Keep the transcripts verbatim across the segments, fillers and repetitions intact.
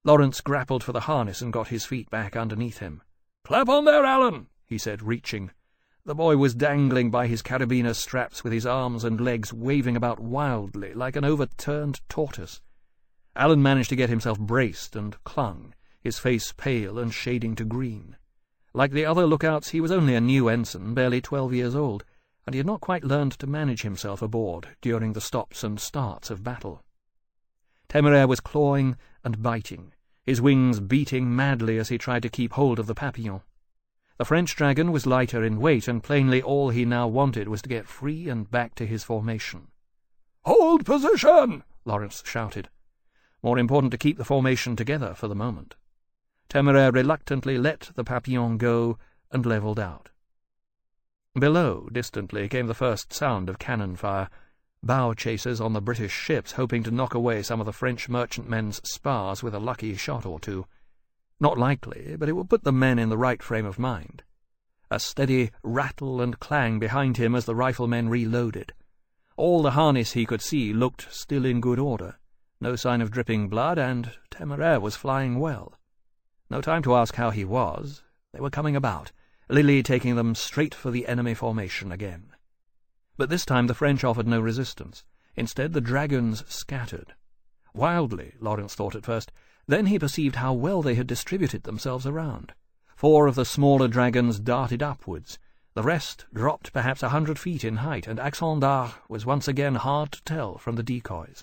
Lawrence grappled for the harness and got his feet back underneath him. "Clap on there, Alan," he said, reaching. The boy was dangling by his carabiner straps with his arms and legs waving about wildly like an overturned tortoise. Alan managed to get himself braced and clung, his face pale and shading to green. Like the other lookouts, he was only a new ensign, barely twelve years old, and he had not quite learned to manage himself aboard during the stops and starts of battle. Temeraire was clawing and biting, his wings beating madly as he tried to keep hold of the Papillon. The French dragon was lighter in weight, and plainly all he now wanted was to get free and back to his formation. "Hold position!" Lawrence shouted. More important to keep the formation together for the moment. Temeraire reluctantly let the Papillon go and levelled out. Below, distantly, came the first sound of cannon fire, bow chasers on the British ships hoping to knock away some of the French merchantmen's spars with a lucky shot or two. Not likely, but it would put the men in the right frame of mind. A steady rattle and clang behind him as the riflemen reloaded. All the harness he could see looked still in good order. No sign of dripping blood, and Temeraire was flying well. No time to ask how he was. They were coming about, Lily taking them straight for the enemy formation again. But this time the French offered no resistance. Instead, the dragons scattered. Wildly, Lawrence thought at first. Then he perceived how well they had distributed themselves around. Four of the smaller dragons darted upwards. The rest dropped perhaps a hundred feet in height, and Accent d'Arc was once again hard to tell from the decoys.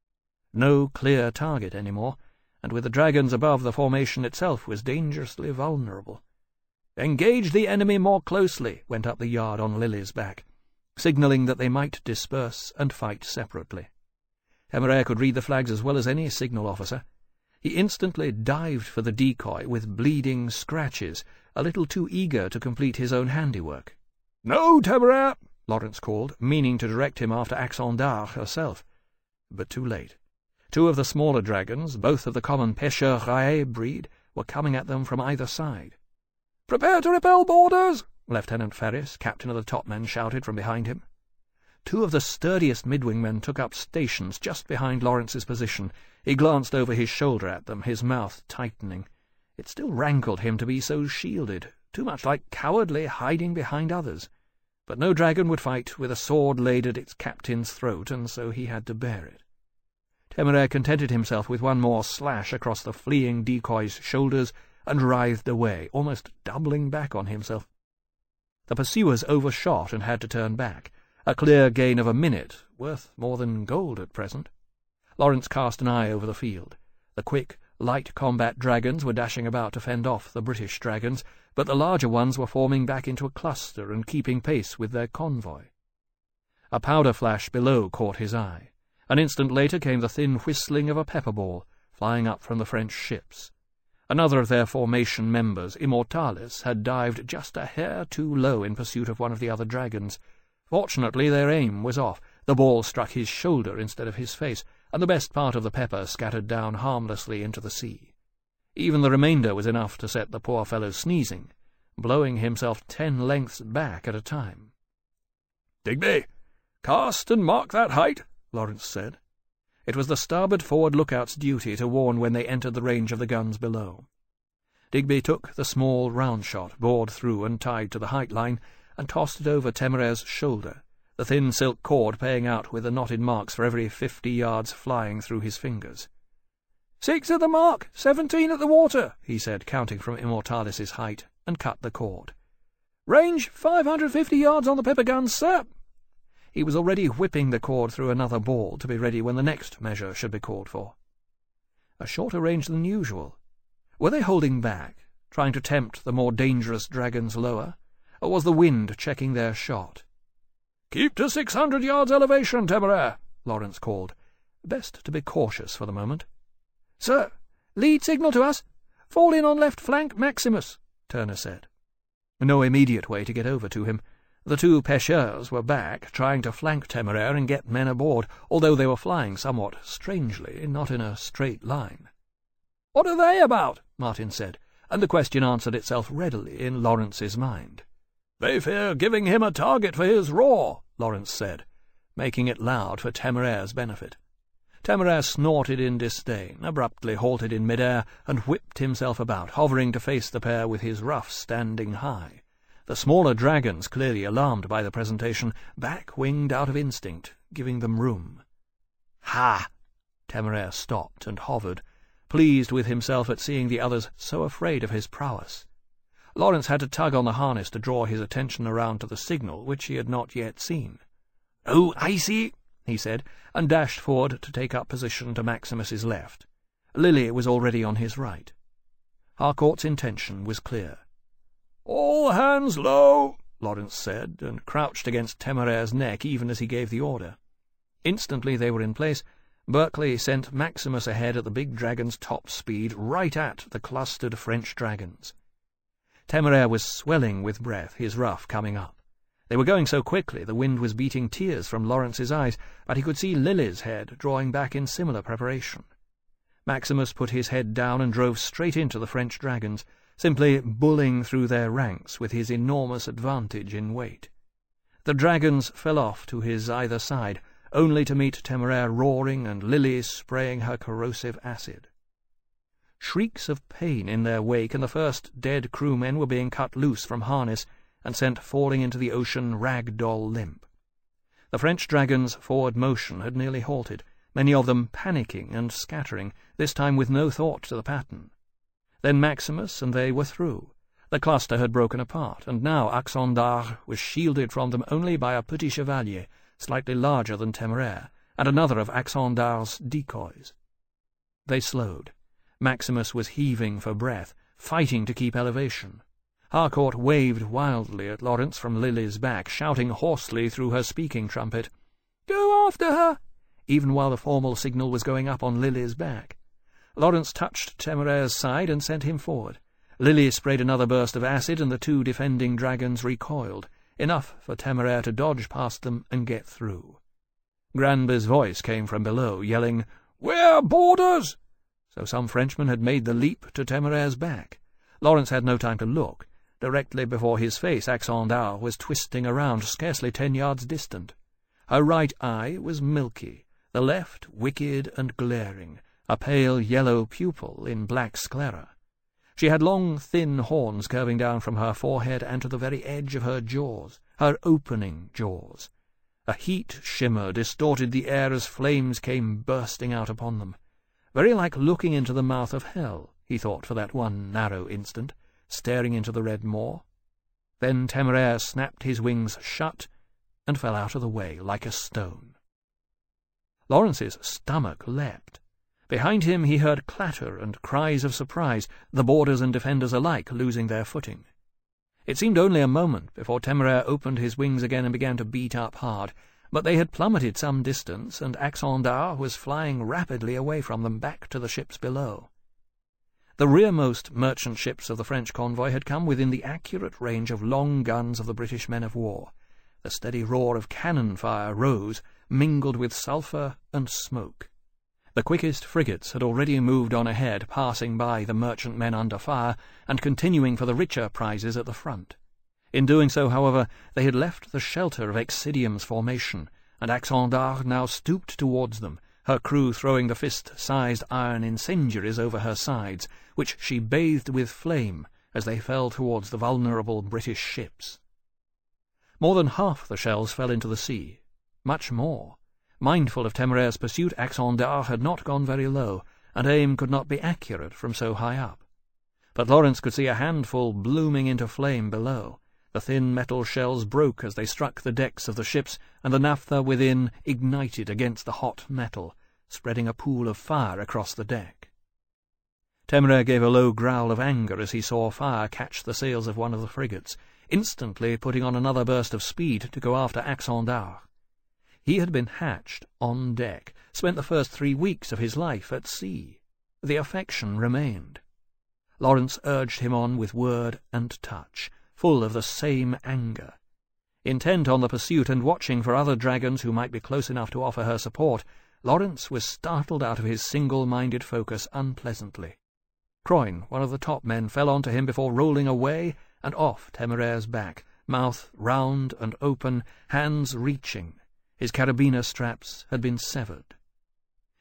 No clear target any more, and with the dragons above, the formation itself was dangerously vulnerable. "Engage the enemy more closely," went up the yard on Lily's back, signalling that they might disperse and fight separately. Temeraire could read the flags as well as any signal officer. He instantly dived for the decoy with bleeding scratches, a little too eager to complete his own handiwork. "No, Temeraire!" Lawrence called, meaning to direct him after Accent d'Arc herself. But too late. Two of the smaller dragons, both of the common Pêcheur Rae breed, were coming at them from either side. "Prepare to repel boarders!" Lieutenant Ferris, captain of the topmen, shouted from behind him. Two of the sturdiest midwingmen took up stations just behind Lawrence's position. He glanced over his shoulder at them, his mouth tightening. It still rankled him to be so shielded, too much like cowardly hiding behind others. But no dragon would fight with a sword laid at its captain's throat, and so he had to bear it. Temeraire contented himself with one more slash across the fleeing decoy's shoulders and writhed away, almost doubling back on himself. The pursuers overshot and had to turn back. A clear gain of a minute, worth more than gold at present. Lawrence cast an eye over the field. The quick, light combat dragons were dashing about to fend off the British dragons, but the larger ones were forming back into a cluster and keeping pace with their convoy. A powder flash below caught his eye. An instant later came the thin whistling of a pepper ball, flying up from the French ships. Another of their formation members, Immortalis, had dived just a hair too low in pursuit of one of the other dragons. Fortunately, their aim was off. The ball struck his shoulder instead of his face, and the best part of the pepper scattered down harmlessly into the sea. Even the remainder was enough to set the poor fellow sneezing, blowing himself ten lengths back at a time. "Digby, cast and mark that height," Lawrence said. It was the starboard-forward lookout's duty to warn when they entered the range of the guns below. Digby took the small round shot, bored through and tied to the height line, and tossed it over Temeraire's shoulder, the thin silk cord paying out with the knotted marks for every fifty yards flying through his fingers. "Six at the mark, seventeen at the water," he said, counting from Immortalis's height, and cut the cord. "Range five hundred fifty yards on the pepper guns, sir." He was already whipping the cord through another ball to be ready when the next measure should be called for. A shorter range than usual. Were they holding back, trying to tempt the more dangerous dragons lower, or was the wind checking their shot? "Keep to six hundred yards elevation, Temeraire," Lawrence called. Best to be cautious for the moment. "Sir, lead signal to us. Fall in on left flank, Maximus," Turner said. No immediate way to get over to him. The two pêcheurs were back, trying to flank Temeraire and get men aboard, although they were flying somewhat strangely, not in a straight line. "What are they about?" Martin said, and the question answered itself readily in Lawrence's mind. "They fear giving him a target for his roar," Lawrence said, making it loud for Temeraire's benefit. Temeraire snorted in disdain, abruptly halted in mid-air, and whipped himself about, hovering to face the pair with his ruff standing high. The smaller dragons, clearly alarmed by the presentation, back-winged out of instinct, giving them room. "Ha!" Temeraire stopped and hovered, pleased with himself at seeing the others so afraid of his prowess. Lawrence had to tug on the harness to draw his attention around to the signal, which he had not yet seen. "Oh, I see," he said, and dashed forward to take up position to Maximus's left. Lily was already on his right. Harcourt's intention was clear. "All hands low," Lawrence said, and crouched against Temeraire's neck even as he gave the order. Instantly they were in place. Berkeley sent Maximus ahead at the big dragon's top speed, right at the clustered French dragons. Temeraire was swelling with breath, his ruff coming up. They were going so quickly the wind was beating tears from Lawrence's eyes, but he could see Lily's head drawing back in similar preparation. Maximus put his head down and drove straight into the French dragons, simply bulling through their ranks with his enormous advantage in weight. The dragons fell off to his either side, only to meet Temeraire roaring and Lily spraying her corrosive acid. Shrieks of pain in their wake, and the first dead crewmen were being cut loose from harness and sent falling into the ocean rag-doll limp. The French dragons' forward motion had nearly halted, many of them panicking and scattering, this time with no thought to the pattern. Then Maximus and they were through. The cluster had broken apart, and now Accent d'Arc was shielded from them only by a petit chevalier, slightly larger than Temeraire, and another of Accent d'Arc's decoys. They slowed. Maximus was heaving for breath, fighting to keep elevation. Harcourt waved wildly at Lawrence from Lily's back, shouting hoarsely through her speaking trumpet, "Go after her!" even while the formal signal was going up on Lily's back. Lawrence touched Temeraire's side and sent him forward. Lily sprayed another burst of acid, and the two defending dragons recoiled, enough for Temeraire to dodge past them and get through. Granby's voice came from below, yelling, "We're boarders!" So some Frenchman had made the leap to Temeraire's back. Lawrence had no time to look. Directly before his face, Accent d'Arc was twisting around, scarcely ten yards distant. Her right eye was milky, the left wicked and glaring, a pale yellow pupil in black sclera. She had long, thin horns curving down from her forehead and to the very edge of her jaws, her opening jaws. A heat shimmer distorted the air as flames came bursting out upon them. Very like looking into the mouth of hell, he thought for that one narrow instant, staring into the red maw. Then Temeraire snapped his wings shut and fell out of the way like a stone. Lawrence's stomach leapt. Behind him he heard clatter and cries of surprise, the boarders and defenders alike losing their footing. It seemed only a moment before Temeraire opened his wings again and began to beat up hard, but they had plummeted some distance, and Accent d'Arc was flying rapidly away from them back to the ships below. The rearmost merchant ships of the French convoy had come within the accurate range of long guns of the British men-of-war. The steady roar of cannon fire rose, mingled with sulphur and smoke. The quickest frigates had already moved on ahead, passing by the merchantmen under fire, and continuing for the richer prizes at the front. In doing so, however, they had left the shelter of Excidium's formation, and Accent d'Arc now stooped towards them, her crew throwing the fist-sized iron incendiaries over her sides, which she bathed with flame as they fell towards the vulnerable British ships. More than half the shells fell into the sea. Much more. Mindful of Temeraire's pursuit, Accent d'Arc had not gone very low, and aim could not be accurate from so high up. But Lawrence could see a handful blooming into flame below. The thin metal shells broke as they struck the decks of the ships, and the naphtha within ignited against the hot metal, spreading a pool of fire across the deck. Temeraire gave a low growl of anger as he saw fire catch the sails of one of the frigates, instantly putting on another burst of speed to go after Accent d'Arc. He had been hatched on deck, spent the first three weeks of his life at sea. The affection remained. Lawrence urged him on with word and touch, full of the same anger. Intent on the pursuit and watching for other dragons who might be close enough to offer her support, Lawrence was startled out of his single-minded focus unpleasantly. Croyne, one of the top men, fell onto him before rolling away and off Temeraire's back, mouth round and open, hands reaching. His carabiner straps had been severed.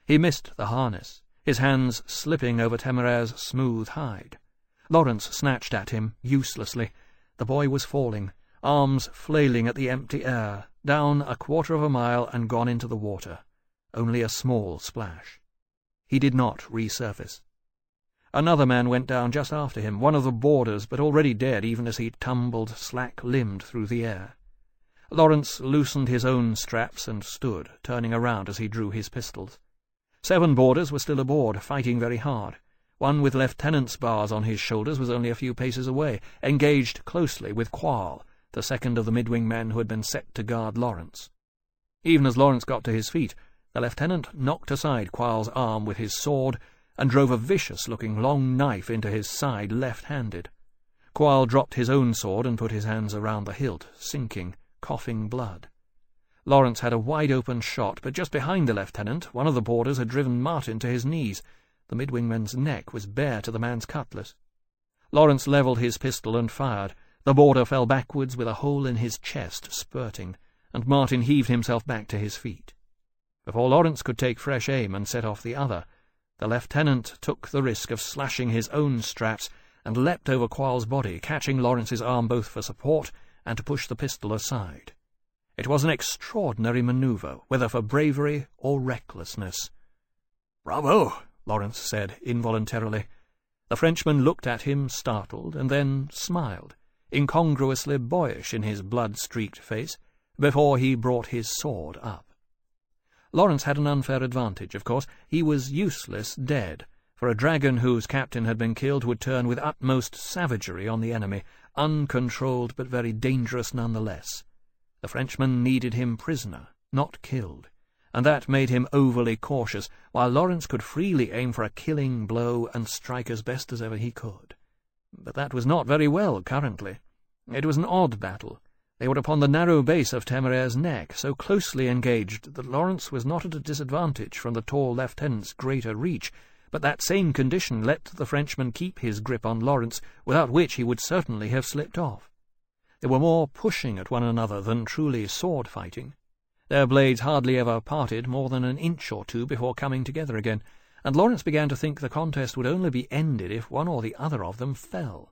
He missed the harness, his hands slipping over Temeraire's smooth hide. Lawrence snatched at him, uselessly. The boy was falling, arms flailing at the empty air, down a quarter of a mile and gone into the water. Only a small splash. He did not resurface. Another man went down just after him, one of the boarders, but already dead even as he tumbled slack-limbed through the air. Lawrence loosened his own straps and stood, turning around as he drew his pistols. Seven boarders were still aboard, fighting very hard. One with lieutenant's bars on his shoulders was only a few paces away, engaged closely with Quall, the second of the mid-wing men who had been set to guard Lawrence. Even as Lawrence got to his feet, the lieutenant knocked aside Quall's arm with his sword and drove a vicious-looking long knife into his side left-handed. Quall dropped his own sword and put his hands around the hilt, sinking, coughing blood. Lawrence had a wide-open shot, but just behind the lieutenant, one of the boarders had driven Martin to his knees. The mid-wingman's neck was bare to the man's cutlass. Lawrence levelled his pistol and fired. The boarder fell backwards with a hole in his chest spurting, and Martin heaved himself back to his feet. Before Lawrence could take fresh aim and set off the other, the lieutenant took the risk of slashing his own straps and leapt over Quall's body, catching Lawrence's arm both for support and to push the pistol aside. It was an extraordinary manoeuvre, whether for bravery or recklessness. "Bravo!" Lawrence said involuntarily. The Frenchman looked at him, startled, and then smiled, incongruously boyish in his blood-streaked face, before he brought his sword up. Lawrence had an unfair advantage, of course. He was useless, dead, for a dragon whose captain had been killed would turn with utmost savagery on the enemy, uncontrolled but very dangerous nonetheless. The Frenchman needed him prisoner, not killed, and that made him overly cautious, while Lawrence could freely aim for a killing blow and strike as best as ever he could. But that was not very well currently. It was an odd battle. They were upon the narrow base of Temeraire's neck, so closely engaged that Lawrence was not at a disadvantage from the tall lieutenant's greater reach, but that same condition let the Frenchman keep his grip on Lawrence, without which he would certainly have slipped off. They were more pushing at one another than truly sword-fighting. Their blades hardly ever parted more than an inch or two before coming together again, and Lawrence began to think the contest would only be ended if one or the other of them fell.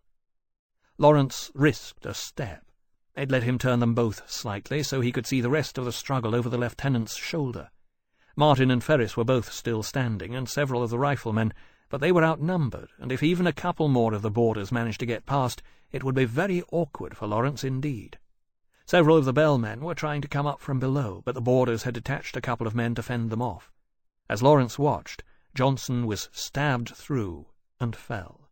Lawrence risked a step. It let him turn them both slightly, so he could see the rest of the struggle over the lieutenant's shoulder. Martin and Ferris were both still standing, and several of the riflemen, but they were outnumbered, and if even a couple more of the boarders managed to get past, it would be very awkward for Lawrence indeed. Several of the bellmen were trying to come up from below, but the boarders had detached a couple of men to fend them off. As Lawrence watched, Johnson was stabbed through and fell.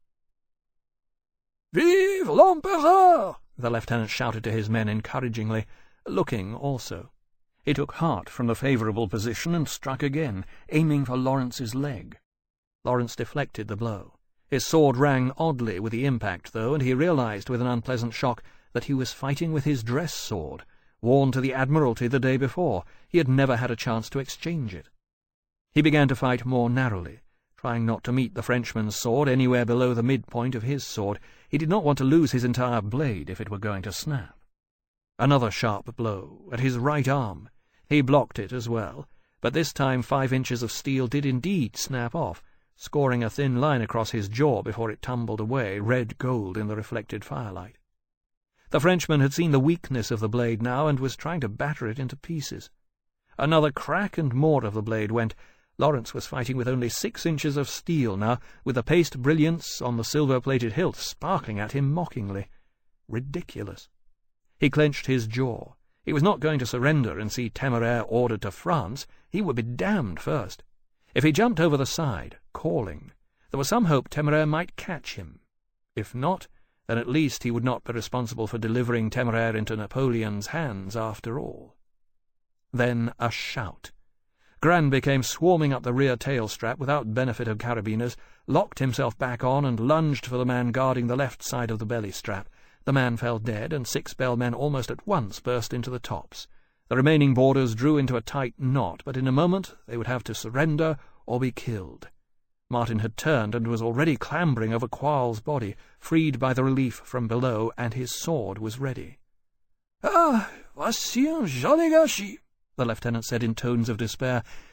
"Vive l'Empereur!" the lieutenant shouted to his men encouragingly, looking also. He took heart from the favourable position and struck again, aiming for Lawrence's leg. Lawrence deflected the blow. His sword rang oddly with the impact, though, and he realized with an unpleasant shock that he was fighting with his dress sword, worn to the Admiralty the day before. He had never had a chance to exchange it. He began to fight more narrowly, trying not to meet the Frenchman's sword anywhere below the midpoint of his sword. He did not want to lose his entire blade if it were going to snap. Another sharp blow at his right arm. He blocked it as well, but this time five inches of steel did indeed snap off, scoring a thin line across his jaw before it tumbled away, red gold in the reflected firelight. The Frenchman had seen the weakness of the blade now and was trying to batter it into pieces. Another crack and more of the blade went. Lawrence was fighting with only six inches of steel now, with the paste brilliance on the silver-plated hilt sparkling at him mockingly. Ridiculous. He clenched his jaw. He was not going to surrender and see Temeraire ordered to France. He would be damned first. If he jumped over the side, calling, there was some hope Temeraire might catch him. If not, then at least he would not be responsible for delivering Temeraire into Napoleon's hands after all. Then a shout. Granby came swarming up the rear tail strap without benefit of carabiners, locked himself back on and lunged for the man guarding the left side of the belly strap. The man fell dead, and six bellmen almost at once burst into the tops. The remaining boarders drew into a tight knot, but in a moment they would have to surrender or be killed. Martin had turned and was already clambering over Quall's body, freed by the relief from below, and his sword was ready. "Ah, voici un joli gâchis," the lieutenant said in tones of despair,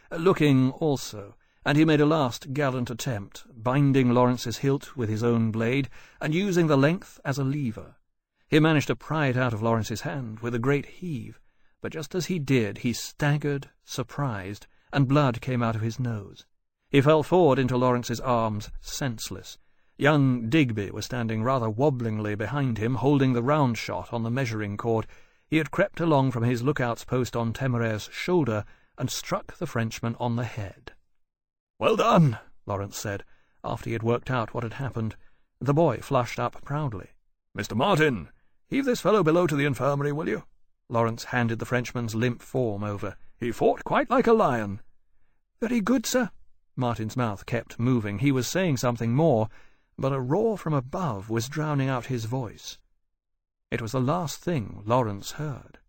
looking also, and he made a last gallant attempt, binding Lawrence's hilt with his own blade, and using the length as a lever. He managed to pry it out of Lawrence's hand with a great heave, but just as he did he staggered, surprised, and blood came out of his nose. He fell forward into Lawrence's arms, senseless. Young Digby was standing rather wobblingly behind him, holding the round shot on the measuring cord. He had crept along from his lookout's post on Temeraire's shoulder and struck the Frenchman on the head. "Well done," Lawrence said, after he had worked out what had happened. The boy flushed up proudly. "Mister Martin, heave this fellow below to the infirmary, will you?" Lawrence handed the Frenchman's limp form over. "He fought quite like a lion." "Very good, sir." Martin's mouth kept moving. He was saying something more, but a roar from above was drowning out his voice. It was the last thing Lawrence heard.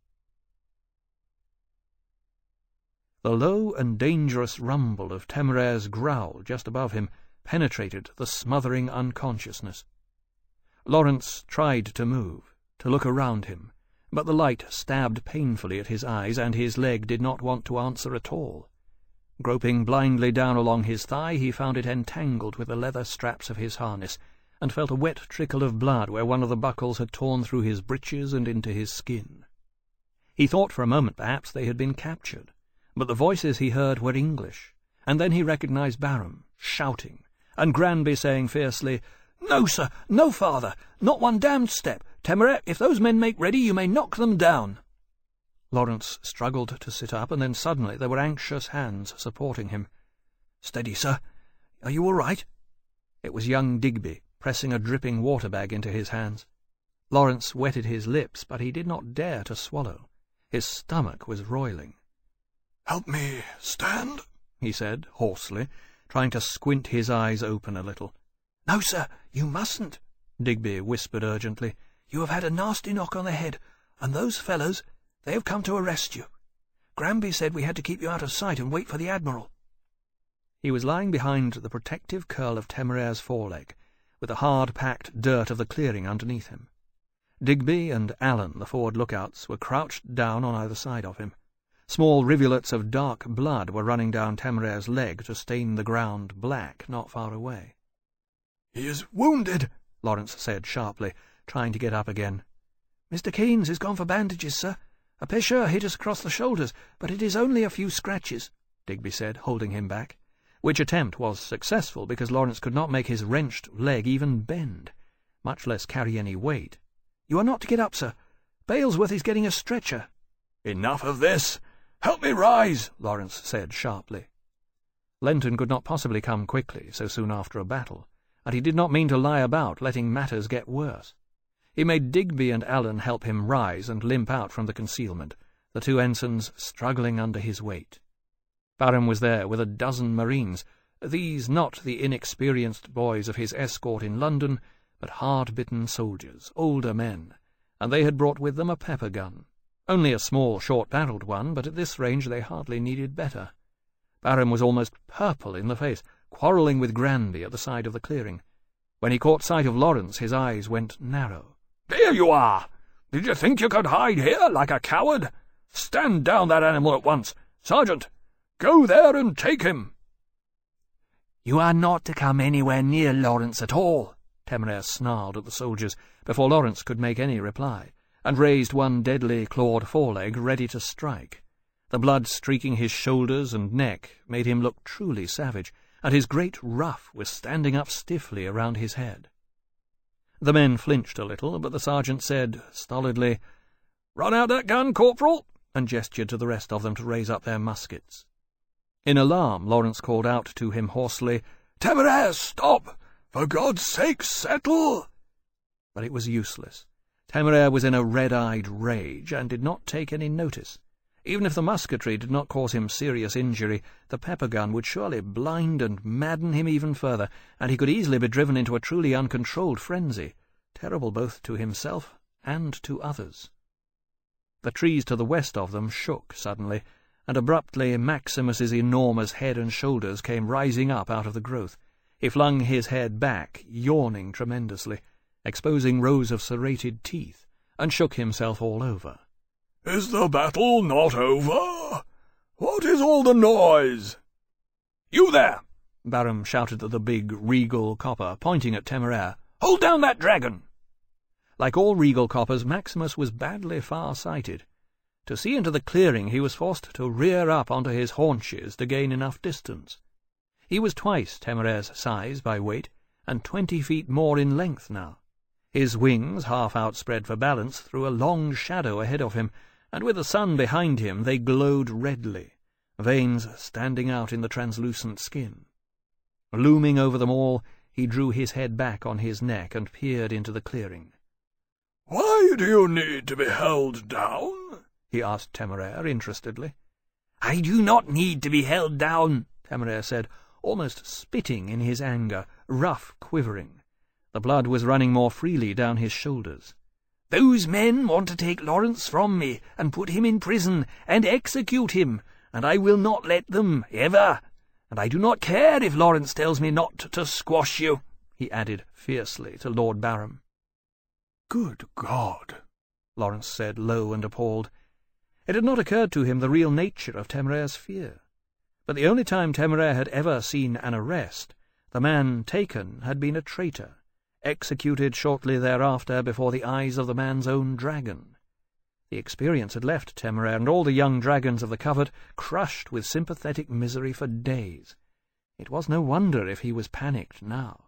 The low and dangerous rumble of Temeraire's growl just above him penetrated the smothering unconsciousness. Lawrence tried to move, to look around him, but the light stabbed painfully at his eyes, and his leg did not want to answer at all. Groping blindly down along his thigh, he found it entangled with the leather straps of his harness, and felt a wet trickle of blood where one of the buckles had torn through his breeches and into his skin. He thought for a moment perhaps they had been captured, but the voices he heard were English, and then he recognized Barham, shouting, and Granby saying fiercely, "No, sir, no, father, not one damned step. Temeraire, if those men make ready, you may knock them down." Lawrence struggled to sit up, and then suddenly there were anxious hands supporting him. "Steady, sir. Are you all right?" It was young Digby, pressing a dripping water-bag into his hands. Lawrence wetted his lips, but he did not dare to swallow. His stomach was roiling. "Help me stand," he said, hoarsely, trying to squint his eyes open a little. "No, sir, you mustn't," Digby whispered urgently. "You have had a nasty knock on the head, and those fellows, they have come to arrest you. Granby said we had to keep you out of sight and wait for the Admiral." He was lying behind the protective curl of Temeraire's foreleg, with the hard-packed dirt of the clearing underneath him. Digby and Allen, the forward lookouts, were crouched down on either side of him. Small rivulets of dark blood were running down Temeraire's leg to stain the ground black not far away. "He is wounded," Lawrence said sharply, trying to get up again. "Mister Keynes is gone for bandages, sir. A pêcheur hit us across the shoulders, but it is only a few scratches," Digby said, holding him back, which attempt was successful because Lawrence could not make his wrenched leg even bend, much less carry any weight. "You are not to get up, sir. Balesworth is getting a stretcher." "Enough of this. Help me rise," Lawrence said sharply. Lenton could not possibly come quickly so soon after a battle, and he did not mean to lie about letting matters get worse. He made Digby and Allen help him rise and limp out from the concealment, the two ensigns struggling under his weight. Barham was there with a dozen marines, these not the inexperienced boys of his escort in London, but hard-bitten soldiers, older men, and they had brought with them a pepper gun. Only a small, short-barrelled one, but at this range they hardly needed better. Barham was almost purple in the face, quarrelling with Granby at the side of the clearing. When he caught sight of Lawrence, his eyes went narrow. "There you are! Did you think you could hide here like a coward? Stand down that animal at once! Sergeant, go there and take him!" "You are not to come anywhere near Lawrence at all," Temeraire snarled at the soldiers before Lawrence could make any reply, and raised one deadly clawed foreleg ready to strike. The blood streaking his shoulders and neck made him look truly savage, and his great ruff was standing up stiffly around his head. The men flinched a little, but the sergeant said stolidly, "Run out that gun, Corporal," and gestured to the rest of them to raise up their muskets. In alarm, Lawrence called out to him hoarsely, "Temeraire, stop! For God's sake, settle!" But it was useless. Temeraire was in a red-eyed rage, and did not take any notice. Even if the musketry did not cause him serious injury, the pepper gun would surely blind and madden him even further, and he could easily be driven into a truly uncontrolled frenzy, terrible both to himself and to others. The trees to the west of them shook suddenly, and abruptly Maximus's enormous head and shoulders came rising up out of the growth. He flung his head back, yawning tremendously, exposing rows of serrated teeth, and shook himself all over. "Is the battle not over? "What is all the noise?" "You there!" Barham shouted to the big, regal copper, pointing at Temeraire. "Hold down that dragon!" Like all regal coppers, Maximus was badly far-sighted. To see into the clearing, he was forced to rear up onto his haunches to gain enough distance. He was twice Temeraire's size by weight, and twenty feet more in length now. His wings, half outspread for balance, threw a long shadow ahead of him, and with the sun behind him they glowed redly, veins standing out in the translucent skin. Looming over them all, he drew his head back on his neck and peered into the clearing. "Why do you need to be held down?" he asked Temeraire interestedly. "I do not need to be held down," Temeraire said, almost spitting in his anger, rough quivering. The blood was running more freely down his shoulders. "Those men want to take Lawrence from me and put him in prison and execute him, and I will not let them, ever. And I do not care if Lawrence tells me not to squash you," he added fiercely to Lord Barham. "Good God!" Lawrence said, low and appalled. It had not occurred to him the real nature of Temeraire's fear. But the only time Temeraire had ever seen an arrest, the man taken had been a traitor, executed shortly thereafter before the eyes of the man's own dragon. The experience had left Temeraire and all the young dragons of the covert crushed with sympathetic misery for days. It was no wonder if he was panicked now.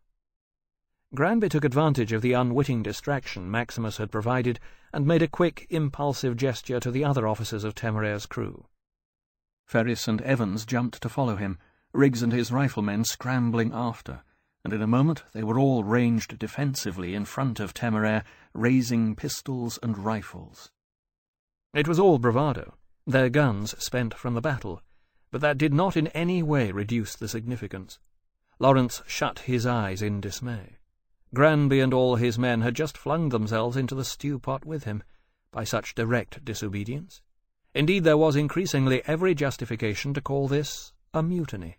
Granby took advantage of the unwitting distraction Maximus had provided and made a quick, impulsive gesture to the other officers of Temeraire's crew. Ferris and Evans jumped to follow him, Riggs and his riflemen scrambling after, and in a moment they were all ranged defensively in front of Temeraire, raising pistols and rifles. It was all bravado, their guns spent from the battle, but that did not in any way reduce the significance. Lawrence shut his eyes in dismay. Granby and all his men had just flung themselves into the stew-pot with him, by such direct disobedience. Indeed, there was increasingly every justification to call this a mutiny.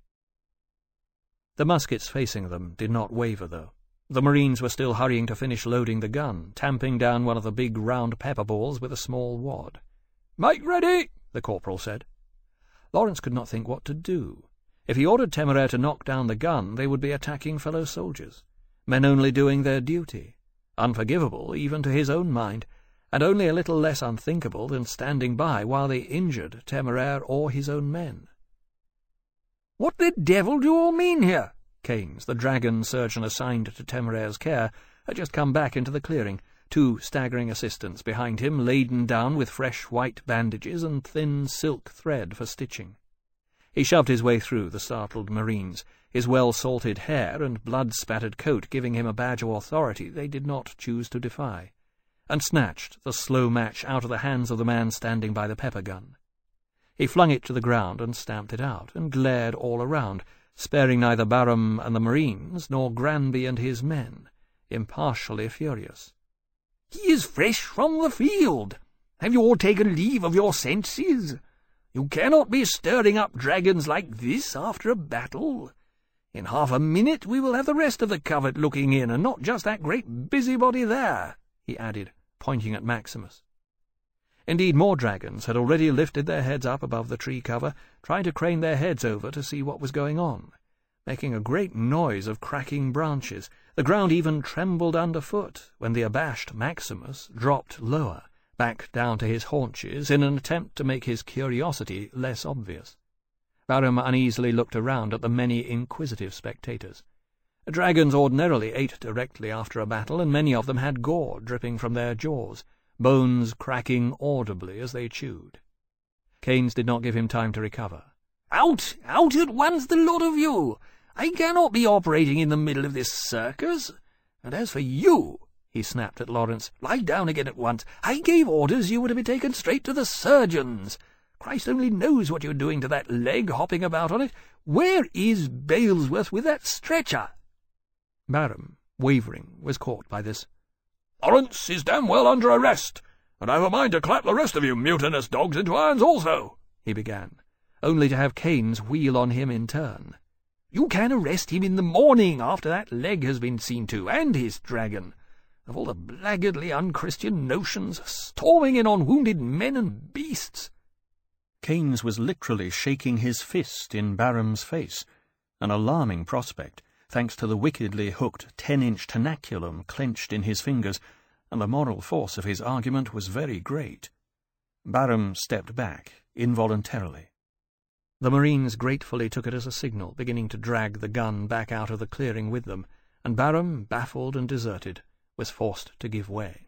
The muskets facing them did not waver, though. The Marines were still hurrying to finish loading the gun, tamping down one of the big round pepper balls with a small wad. "Make ready!" the corporal said. Lawrence could not think what to do. If he ordered Temeraire to knock down the gun, they would be attacking fellow soldiers, men only doing their duty, unforgivable even to his own mind, and only a little less unthinkable than standing by while they injured Temeraire or his own men. "What the devil do you all mean here?" Keynes, the dragon surgeon assigned to Temeraire's care, had just come back into the clearing, two staggering assistants behind him laden down with fresh white bandages and thin silk thread for stitching. He shoved his way through the startled Marines, his well-salted hair and blood-spattered coat giving him a badge of authority they did not choose to defy, and snatched the slow match out of the hands of the man standing by the pepper gun. He flung it to the ground and stamped it out, and glared all around, sparing neither Barham and the Marines nor Granby and his men, impartially furious. "He is fresh from the field. Have you all taken leave of your senses? You cannot be stirring up dragons like this after a battle. In half a minute we will have the rest of the covert looking in, and not just that great busybody there," he added, pointing at Maximus. Indeed, more dragons had already lifted their heads up above the tree cover, trying to crane their heads over to see what was going on, making a great noise of cracking branches. The ground even trembled underfoot when the abashed Maximus dropped lower, back down to his haunches, in an attempt to make his curiosity less obvious. Barham uneasily looked around at the many inquisitive spectators. Dragons ordinarily ate directly after a battle, and many of them had gore dripping from their jaws, bones cracking audibly as they chewed. Keynes did not give him time to recover. "Out! Out at once, the lot of you! I cannot be operating in the middle of this circus. And as for you," he snapped at Lawrence, "lie down again at once. I gave orders you were to be taken straight to the surgeons. Christ only knows what you're doing to that leg, hopping about on it. Where is Balesworth with that stretcher?" Barham, wavering, was caught by this. "Lawrence is damn well under arrest, and I've a mind to clap the rest of you mutinous dogs into irons also," he began, only to have Keynes wheel on him in turn. "You can arrest him in the morning after that leg has been seen to, and his dragon. Of all the blackguardly unchristian notions, storming in on wounded men and beasts." Keynes was literally shaking his fist in Barham's face, an alarming prospect, thanks to the wickedly hooked ten-inch tenaculum clenched in his fingers, and the moral force of his argument was very great. Barham stepped back, involuntarily. The Marines gratefully took it as a signal, beginning to drag the gun back out of the clearing with them, and Barham, baffled and deserted, was forced to give way.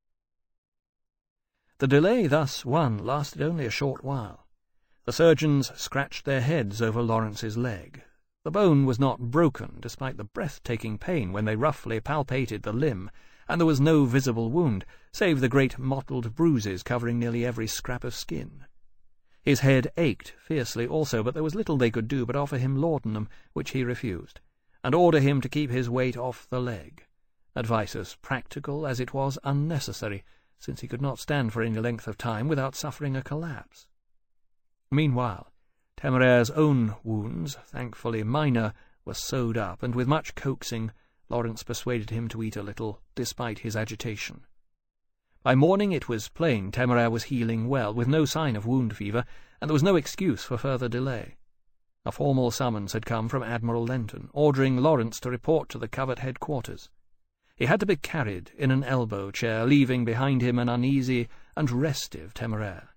The delay thus won lasted only a short while. The surgeons scratched their heads over Lawrence's leg. The bone was not broken, despite the breathtaking pain when they roughly palpated the limb, and there was no visible wound, save the great mottled bruises covering nearly every scrap of skin. His head ached fiercely also, but there was little they could do but offer him laudanum, which he refused, and order him to keep his weight off the leg, advice as practical as it was unnecessary, since he could not stand for any length of time without suffering a collapse. Meanwhile, Temeraire's own wounds, thankfully minor, were sewed up, and with much coaxing Lawrence persuaded him to eat a little, despite his agitation. By morning it was plain Temeraire was healing well, with no sign of wound fever, and there was no excuse for further delay. A formal summons had come from Admiral Lenton, ordering Lawrence to report to the covert headquarters. He had to be carried in an elbow chair, leaving behind him an uneasy and restive Temeraire.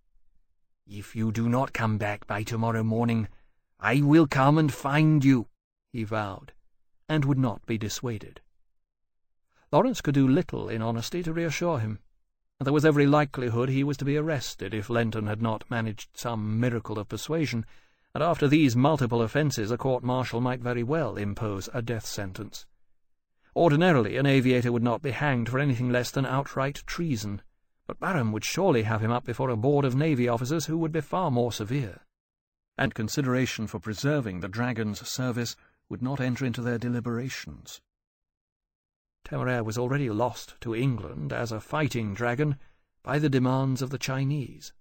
"If you do not come back by tomorrow morning, I will come and find you," he vowed, and would not be dissuaded. Lawrence could do little in honesty to reassure him, and there was every likelihood he was to be arrested if Lenton had not managed some miracle of persuasion, and after these multiple offences a court-martial might very well impose a death sentence. Ordinarily an aviator would not be hanged for anything less than outright treason, but Barham would surely have him up before a board of navy officers who would be far more severe, and consideration for preserving the dragon's service would not enter into their deliberations. Temeraire was already lost to England as a fighting dragon by the demands of the Chinese.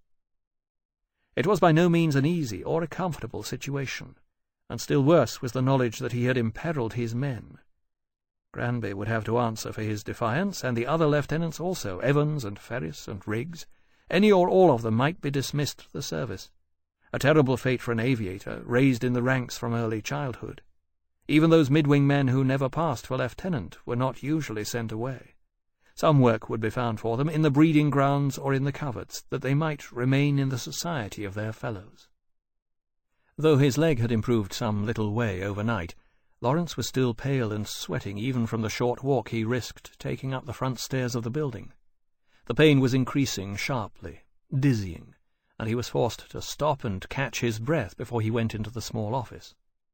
It was by no means an easy or a comfortable situation, and still worse was the knowledge that he had imperilled his men. Granby would have to answer for his defiance, and the other lieutenants also, Evans and Ferris and Riggs. Any or all of them might be dismissed the service. A terrible fate for an aviator, raised in the ranks from early childhood. Even those mid-wing men who never passed for lieutenant were not usually sent away. Some work would be found for them in the breeding grounds or in the coverts, that they might remain in the society of their fellows. Though his leg had improved some little way overnight, Lawrence was still pale and sweating even from the short walk he risked taking up the front stairs of the building. The pain was increasing sharply, dizzying, and he was forced to stop and catch his breath before he went into the small office.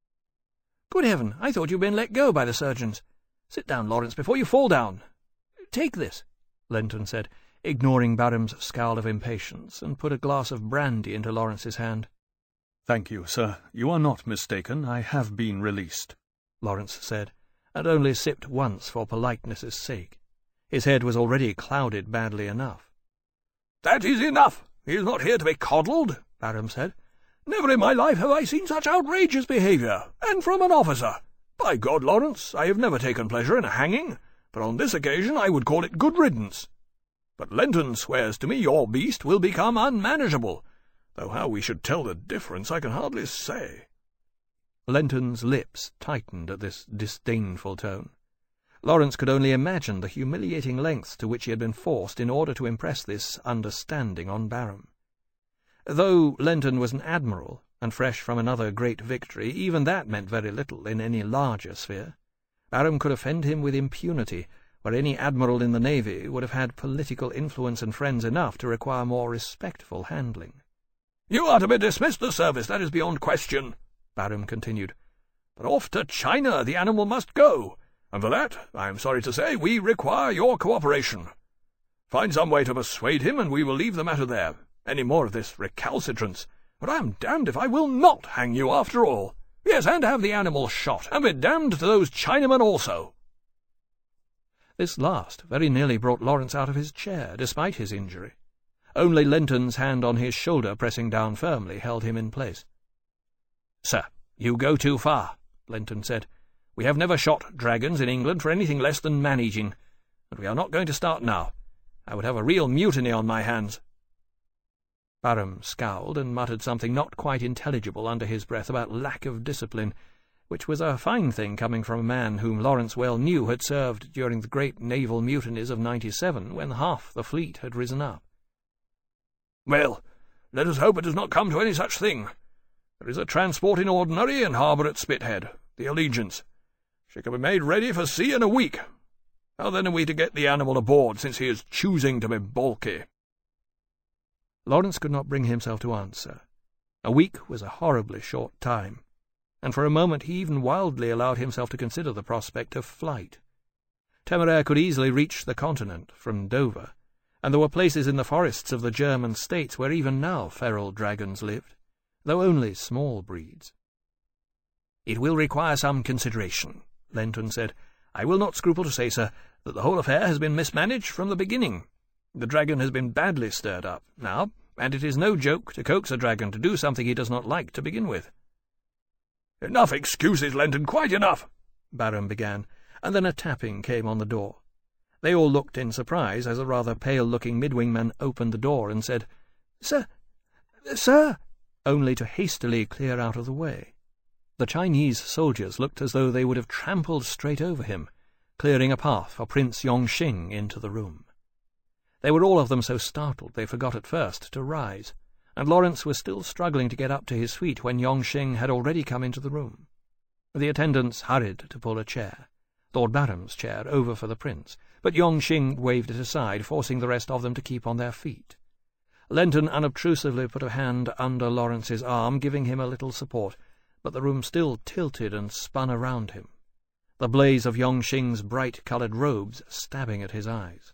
"Good heaven, I thought you'd been let go by the surgeons. Sit down, Lawrence, before you fall down. Take this," Lenton said, ignoring Barham's scowl of impatience, and put a glass of brandy into Lawrence's hand. "Thank you, sir. You are not mistaken. I have been released," Lawrence said, and only sipped once for politeness' sake. His head was already clouded badly enough. "That is enough. He is not here to be coddled," Barham said. "Never in my life have I seen such outrageous behaviour, and from an officer. By God, Lawrence, I have never taken pleasure in a hanging, but on this occasion I would call it good riddance. But Lenton swears to me your beast will become unmanageable, though how we should tell the difference I can hardly say." Lenton's lips tightened at this disdainful tone. Lawrence could only imagine the humiliating lengths to which he had been forced in order to impress this understanding on Barham. Though Lenton was an admiral, and fresh from another great victory, even that meant very little in any larger sphere. Barham could offend him with impunity, where any admiral in the navy would have had political influence and friends enough to require more respectful handling. "You are to be dismissed the service, that is beyond question," Barham continued. "But off to China the animal must go, and for that, I am sorry to say, we require your cooperation. Find some way to persuade him, and we will leave the matter there. Any more of this recalcitrance, but I am damned if I will not hang you after all. Yes, and have the animal shot, and be damned to those Chinamen also." This last very nearly brought Lawrence out of his chair, despite his injury. Only Lenton's hand on his shoulder, pressing down firmly, held him in place. "Sir, you go too far," Lenton said. "We have never shot dragons in England for anything less than man-eating, and we are not going to start now. I would have a real mutiny on my hands." Barham scowled and muttered something not quite intelligible under his breath about lack of discipline, which was a fine thing coming from a man whom Lawrence well knew had served during the great naval mutinies of ninety-seven, when half the fleet had risen up. "Well, let us hope it does not come to any such thing. There is a transport in ordinary in harbour at Spithead, the Allegiance. She can be made ready for sea in a week. How then are we to get the animal aboard, since he is choosing to be balky?" Lawrence could not bring himself to answer. A week was a horribly short time, and for a moment he even wildly allowed himself to consider the prospect of flight. Temeraire could easily reach the continent from Dover, and there were places in the forests of the German states where even now feral dragons lived, though only small breeds. "It will require some consideration," Lenton said. "I will not scruple to say, sir, that the whole affair has been mismanaged from the beginning. The dragon has been badly stirred up now, and it is no joke to coax a dragon to do something he does not like to begin with." "Enough excuses, Lenton, quite enough," Barham began, and then a tapping came on the door. They all looked in surprise as a rather pale-looking midwingman opened the door and said, "Sir, sir," only to hastily clear out of the way. The Chinese soldiers looked as though they would have trampled straight over him, clearing a path for Prince Yongxing into the room. They were all of them so startled they forgot at first to rise, and Lawrence was still struggling to get up to his feet when Yongxing had already come into the room. The attendants hurried to pull a chair, Lord Barham's chair, over for the prince, but Yongxing waved it aside, forcing the rest of them to keep on their feet. Lenton unobtrusively put a hand under Lawrence's arm, giving him a little support, but the room still tilted and spun around him, the blaze of Yongxing's bright-coloured robes stabbing at his eyes.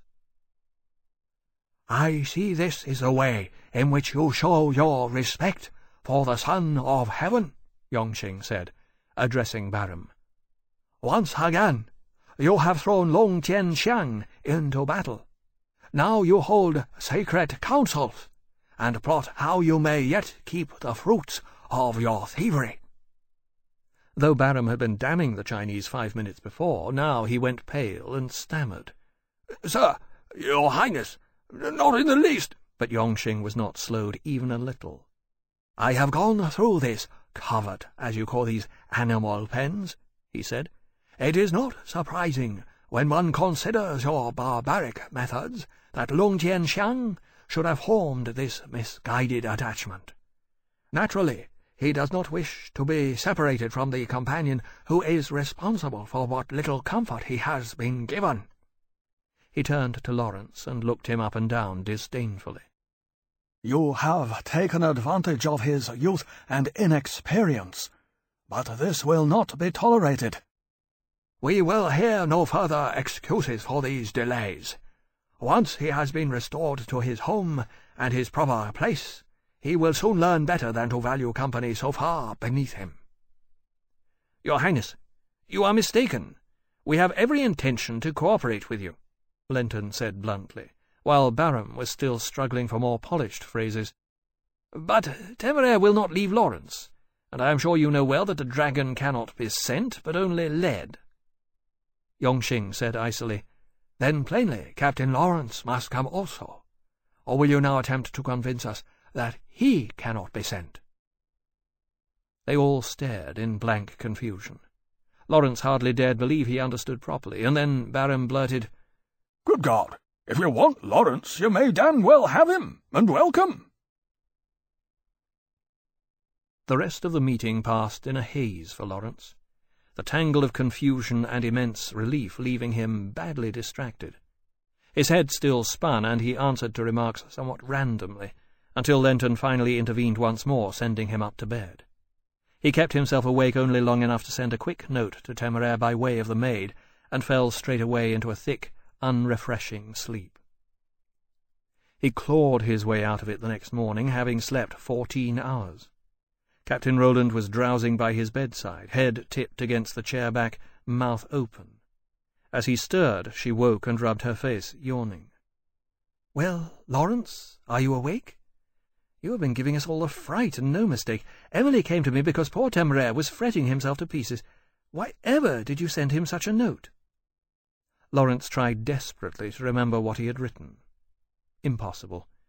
"I see this is the way in which you show your respect for the Son of Heaven," Yongxing said, addressing Barham. "Once again, you have thrown Long Tianxiang into battle. Now you hold sacred councils, and plot how you may yet keep the fruits of your thievery." Though Barham had been damning the Chinese five minutes before, now he went pale and stammered. "Sir, your Highness, not in the least—" But Yongxing was not slowed even a little. "I have gone through this covert, as you call these animal pens," he said. "It is not surprising, when one considers your barbaric methods, that Long Tianxiang should have formed this misguided attachment. Naturally, he does not wish to be separated from the companion who is responsible for what little comfort he has been given." He turned to Lawrence and looked him up and down disdainfully. "You have taken advantage of his youth and inexperience, but this will not be tolerated. We will hear no further excuses for these delays. Once he has been restored to his home and his proper place, he will soon learn better than to value company so far beneath him." "Your Highness, you are mistaken. We have every intention to cooperate with you," Lenton said bluntly, while Barham was still struggling for more polished phrases. "But Temeraire will not leave Lawrence, and I am sure you know well that a dragon cannot be sent, but only led." Yongxing said icily, "Then plainly Captain Lawrence must come also. Or will you now attempt to convince us that he cannot be sent?" They all stared in blank confusion. Lawrence hardly dared believe he understood properly, and then Barham blurted, "Good God! If you want Lawrence, you may damn well have him, and welcome." The rest of the meeting passed in a haze for Lawrence, the tangle of confusion and immense relief leaving him badly distracted. His head still spun, and he answered to remarks somewhat randomly, until Lenton finally intervened once more, sending him up to bed. He kept himself awake only long enough to send a quick note to Temeraire by way of the maid, and fell straight away into a thick, unrefreshing sleep. He clawed his way out of it the next morning, having slept fourteen hours. Captain Roland was drowsing by his bedside, head tipped against the chair back, mouth open. As he stirred, she woke and rubbed her face, yawning. "Well, Lawrence, are you awake? You have been giving us all a fright, and no mistake. Emily came to me because poor Temeraire was fretting himself to pieces. Why ever did you send him such a note?" Lawrence tried desperately to remember what he had written. Impossible.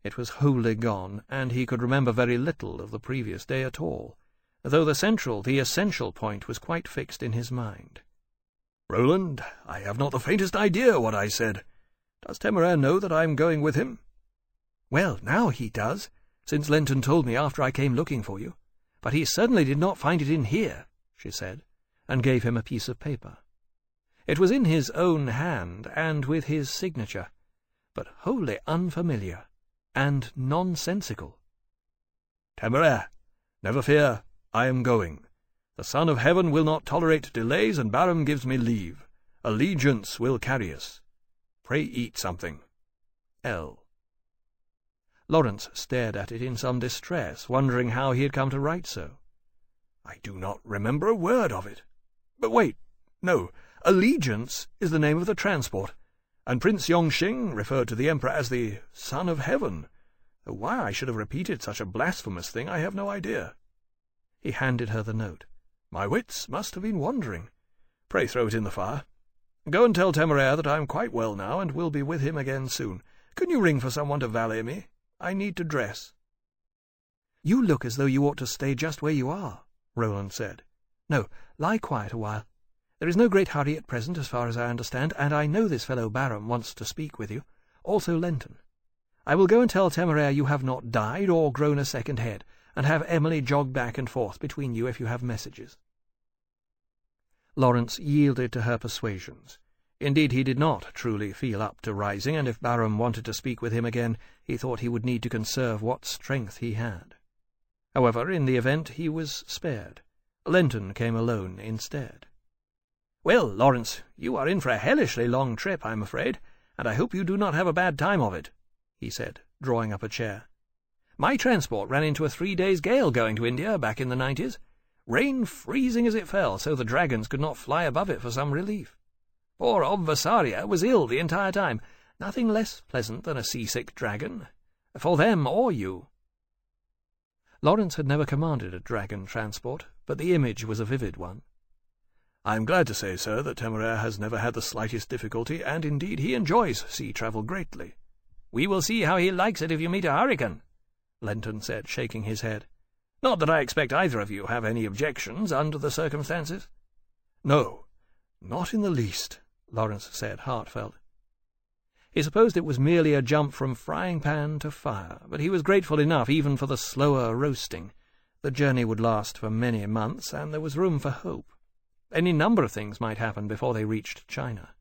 It was wholly gone, and he could remember very little of the previous day at all, though the central, the essential point was quite fixed in his mind. "Roland, I have not the faintest idea what I said. Does Temeraire know that I am going with him?" "Well, now he does, since Lenton told me after I came looking for you. But he certainly did not find it in here," she said, and gave him a piece of paper. It was in his own hand, and with his signature, but wholly unfamiliar and nonsensical. "Temeraire, never fear, I am going. The Son of Heaven will not tolerate delays, and Barham gives me leave. Allegiance will carry us. Pray eat something. L." Lawrence stared at it in some distress, wondering how he had come to write so. "I do not remember a word of it. But wait, no, Allegiance is the name of the transport, and Prince Yongxing referred to the Emperor as the Son of Heaven, though why I should have repeated such a blasphemous thing I have no idea." He handed her the note. "My wits must have been wandering. Pray throw it in the fire. Go and tell Temeraire that I am quite well now, and will be with him again soon. Can you ring for someone to valet me? I need to dress." "You look as though you ought to stay just where you are," Roland said. "No, lie quiet a while. There is no great hurry at present, as far as I understand, and I know this fellow Barham wants to speak with you, also Lenton. I will go and tell Temeraire you have not died or grown a second head, and have Emily jog back and forth between you if you have messages." Lawrence yielded to her persuasions. Indeed, he did not truly feel up to rising, and if Barham wanted to speak with him again, he thought he would need to conserve what strength he had. However, in the event, he was spared. Lenton came alone instead. "Well, Lawrence, you are in for a hellishly long trip, I'm afraid, and I hope you do not have a bad time of it," he said, drawing up a chair. "My transport ran into a three days' gale going to India back in the nineties. Rain freezing as it fell, so the dragons could not fly above it for some relief. Poor Obvasaria was ill the entire time, nothing less pleasant than a seasick dragon, for them or you." Lawrence had never commanded a dragon transport, but the image was a vivid one. "I am glad to say, sir, that Temeraire has never had the slightest difficulty, and indeed he enjoys sea travel greatly." "We will see how he likes it if you meet a hurricane," Lenton said, shaking his head. "Not that I expect either of you have any objections under the circumstances." "No, not in the least," Lawrence said, heartfelt. He supposed it was merely a jump from frying-pan to fire, but he was grateful enough even for the slower roasting. The journey would last for many months, and there was room for hope. Any number of things might happen before they reached China.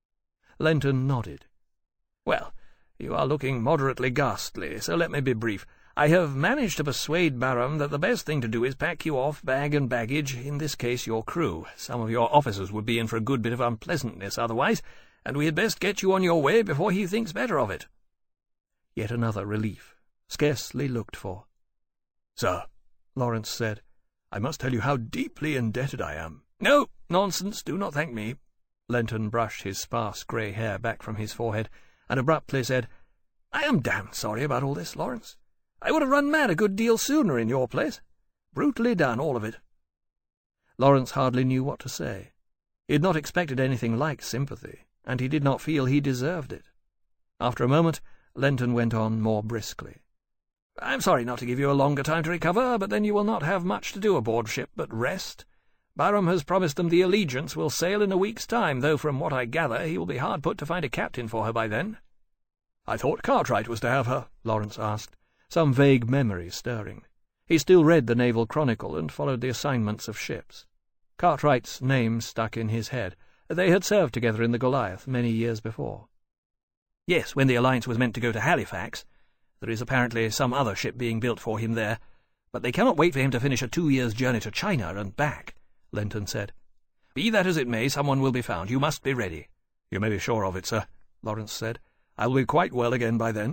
Lenton nodded. "Well, you are looking moderately ghastly, so let me be brief. I have managed to persuade Barham that the best thing to do is pack you off, bag and baggage, in this case your crew. Some of your officers would be in for a good bit of unpleasantness otherwise, and we had best get you on your way before he thinks better of it." Yet another relief, scarcely looked for. "Sir," Lawrence said, "I must tell you how deeply indebted I am." "No, nonsense, do not thank me." Lenton brushed his sparse grey hair back from his forehead, and abruptly said, "I am damned sorry about all this, Lawrence. I would have run mad a good deal sooner in your place. Brutally done, all of it." Lawrence hardly knew what to say. He had not expected anything like sympathy, and he did not feel he deserved it. After a moment, Lenton went on more briskly. "I am sorry not to give you a longer time to recover, but then you will not have much to do aboard ship but rest. Barham has promised them the Allegiance will sail in a week's time, though from what I gather he will be hard put to find a captain for her by then." "I thought Cartwright was to have her?" Lawrence asked, some vague memory stirring. He still read the Naval Chronicle and followed the assignments of ships. Cartwright's name stuck in his head. They had served together in the Goliath many years before. "Yes, when the Alliance was meant to go to Halifax. There is apparently some other ship being built for him there, but they cannot wait for him to finish a two years' journey to China and back," Lenton said. "Be that as it may, someone will be found. You must be ready." "You may be sure of it, sir," Lawrence said. "I will be quite well again by then."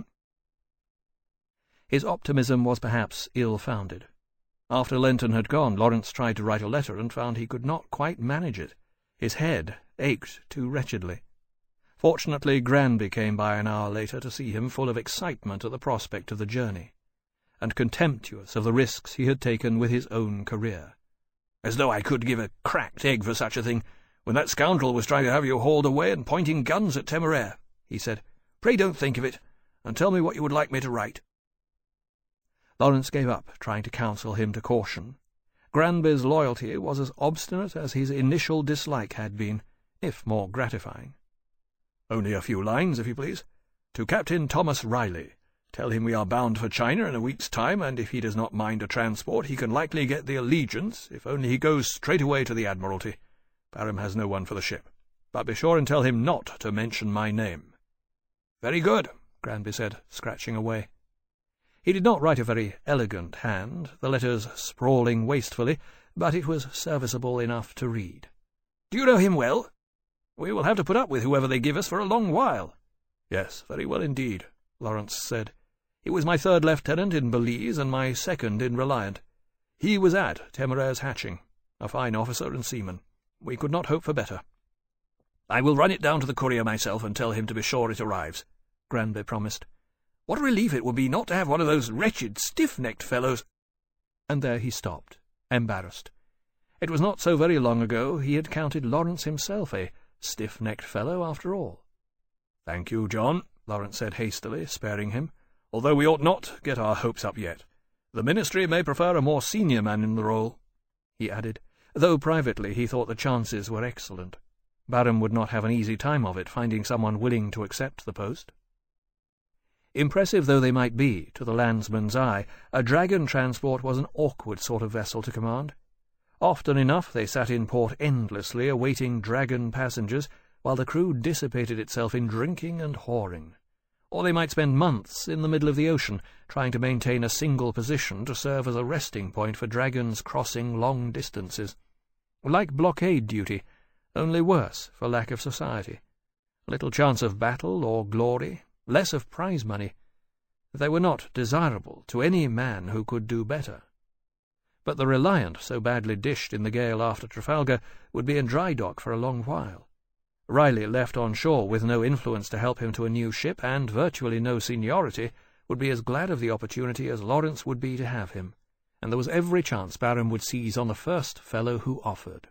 His optimism was perhaps ill-founded. After Lenton had gone, Lawrence tried to write a letter and found he could not quite manage it. His head ached too wretchedly. Fortunately, Granby came by an hour later to see him full of excitement at the prospect of the journey, and contemptuous of the risks he had taken with his own career. "As though I could give a cracked egg for such a thing, when that scoundrel was trying to have you hauled away and pointing guns at Temeraire," he said. "Pray don't think of it. and tell me what you would like me to write." Lawrence gave up trying to counsel him to caution. Granby's loyalty was as obstinate as his initial dislike had been, if more gratifying. "Only a few lines, if you please. To Captain Thomas Riley. Tell him we are bound for China in a week's time, and if he does not mind a transport, he can likely get the Allegiance, if only he goes straight away to the Admiralty. Barham has no one for the ship. But be sure and tell him not to mention my name." "Very good," Granby said, scratching away. He did not write a very elegant hand, the letters sprawling wastefully, but it was serviceable enough to read. "Do you know him well? We will have to put up with whoever they give us for a long while." "Yes, very well indeed," Lawrence said. "He was my third lieutenant in Belize and my second in Reliant. He was at Temeraire's hatching, a fine officer and seaman. We could not hope for better." "I will run it down to the courier myself and tell him to be sure it arrives," Granby promised. "What a relief it would be not to have one of those wretched, stiff-necked fellows—" And there he stopped, embarrassed. It was not so very long ago he had counted Lawrence himself a stiff-necked fellow after all. "Thank you, John," Lawrence said hastily, sparing him, "although we ought not get our hopes up yet. The Ministry may prefer a more senior man in the role," he added, though privately he thought the chances were excellent. Barham would not have an easy time of it, finding someone willing to accept the post. Impressive though they might be to the landsman's eye, a dragon transport was an awkward sort of vessel to command. Often enough they sat in port endlessly, awaiting dragon passengers, while the crew dissipated itself in drinking and whoring. Or they might spend months in the middle of the ocean, trying to maintain a single position to serve as a resting point for dragons crossing long distances. Like blockade duty, only worse for lack of society. Little chance of battle or glory, less of prize money. They were not desirable to any man who could do better. But the Reliant, so badly dished in the gale after Trafalgar, would be in dry dock for a long while. Riley, left on shore with no influence to help him to a new ship and virtually no seniority, would be as glad of the opportunity as Lawrence would be to have him, and there was every chance Barham would seize on the first fellow who offered.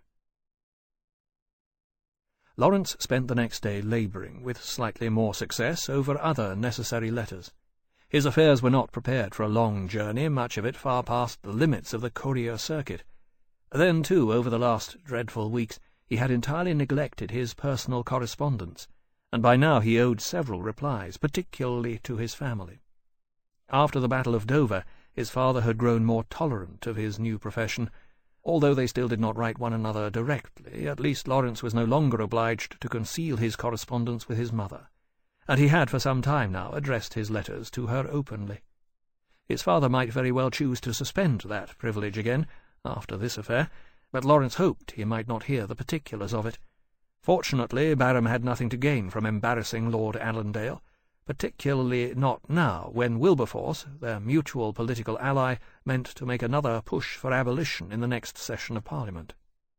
Lawrence spent the next day labouring, with slightly more success, over other necessary letters. His affairs were not prepared for a long journey, much of it far past the limits of the courier circuit. Then, too, over the last dreadful weeks, he had entirely neglected his personal correspondence, and by now he owed several replies, particularly to his family. After the Battle of Dover, his father had grown more tolerant of his new profession. Although they still did not write one another directly, at least Lawrence was no longer obliged to conceal his correspondence with his mother, and he had for some time now addressed his letters to her openly. His father might very well choose to suspend that privilege again, after this affair, but Lawrence hoped he might not hear the particulars of it. Fortunately, Barham had nothing to gain from embarrassing Lord Allendale, particularly not now, when Wilberforce, their mutual political ally, meant to make another push for abolition in the next session of Parliament.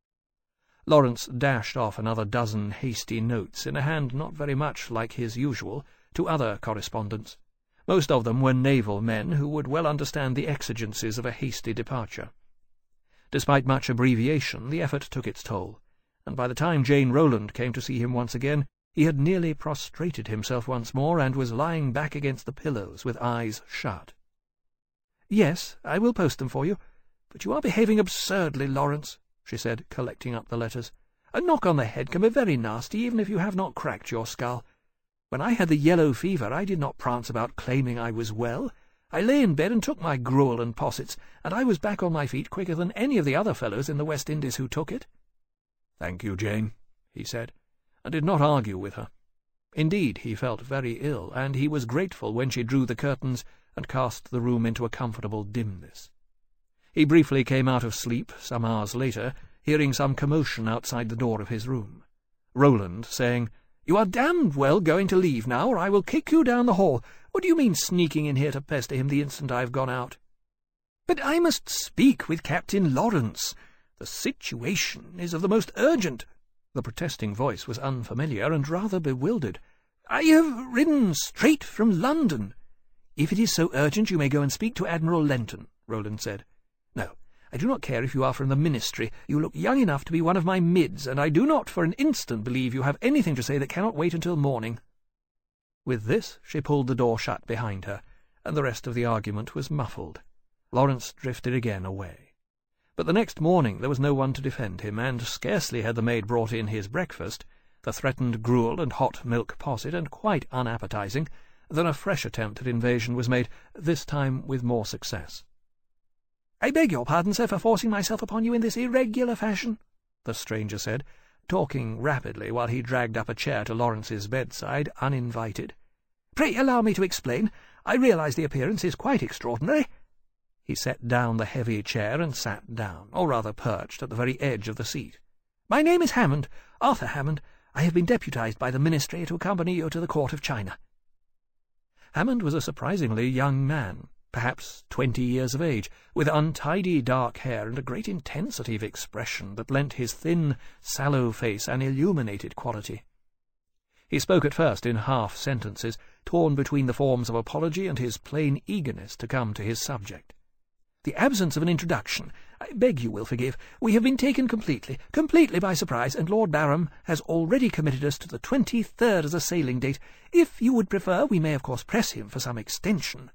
Lawrence dashed off another dozen hasty notes in a hand not very much like his usual to other correspondents. Most of them were naval men who would well understand the exigencies of a hasty departure. Despite much abbreviation, the effort took its toll, and by the time Jane Rowland came to see him once again, he had nearly prostrated himself once more and was lying back against the pillows with eyes shut. "Yes, I will post them for you, but you are behaving absurdly, Lawrence," she said, collecting up the letters. "A knock on the head can be very nasty, even if you have not cracked your skull. When I had the yellow fever, I did not prance about claiming I was well. I lay in bed and took my gruel and possets, and I was back on my feet quicker than any of the other fellows in the West Indies who took it." "Thank you, Jane," he said, and did not argue with her. Indeed, he felt very ill, and he was grateful when she drew the curtains and cast the room into a comfortable dimness. He briefly came out of sleep, some hours later, hearing some commotion outside the door of his room. Rowland saying, "You are damned well going to leave now, or I will kick you down the hall. What do you mean sneaking in here to pester him the instant I have gone out?" "But I must speak with Captain Lawrence. The situation is of the most urgent—" The protesting voice was unfamiliar and rather bewildered. "I have ridden straight from London." "If it is so urgent, you may go and speak to Admiral Lenton," Rowland said. "No, I do not care if you are from the Ministry. You look young enough to be one of my mids, and I do not for an instant believe you have anything to say that cannot wait until morning." With this she pulled the door shut behind her, and the rest of the argument was muffled. Lawrence drifted again away. But the next morning there was no one to defend him, and scarcely had the maid brought in his breakfast, the threatened gruel and hot milk posset, and quite unappetizing, than a fresh attempt at invasion was made, this time with more success. "I beg your pardon, sir, for forcing myself upon you in this irregular fashion," the stranger said, talking rapidly while he dragged up a chair to Lawrence's bedside, uninvited. "Pray allow me to explain. I realize the appearance is quite extraordinary." He set down the heavy chair and sat down, or rather perched, at the very edge of the seat. "My name is Hammond, Arthur Hammond. I have been deputized by the Ministry to accompany you to the court of China." Hammond was a surprisingly young man, perhaps twenty years of age, with untidy dark hair and a great intensity of expression that lent his thin, sallow face an illuminated quality. He spoke at first in half-sentences, torn between the forms of apology and his plain eagerness to come to his subject. "The absence of an introduction, I beg you will forgive. We have been taken completely, completely by surprise, and Lord Barham has already committed us to the twenty-third as a sailing date. If you would prefer, we may of course press him for some extension."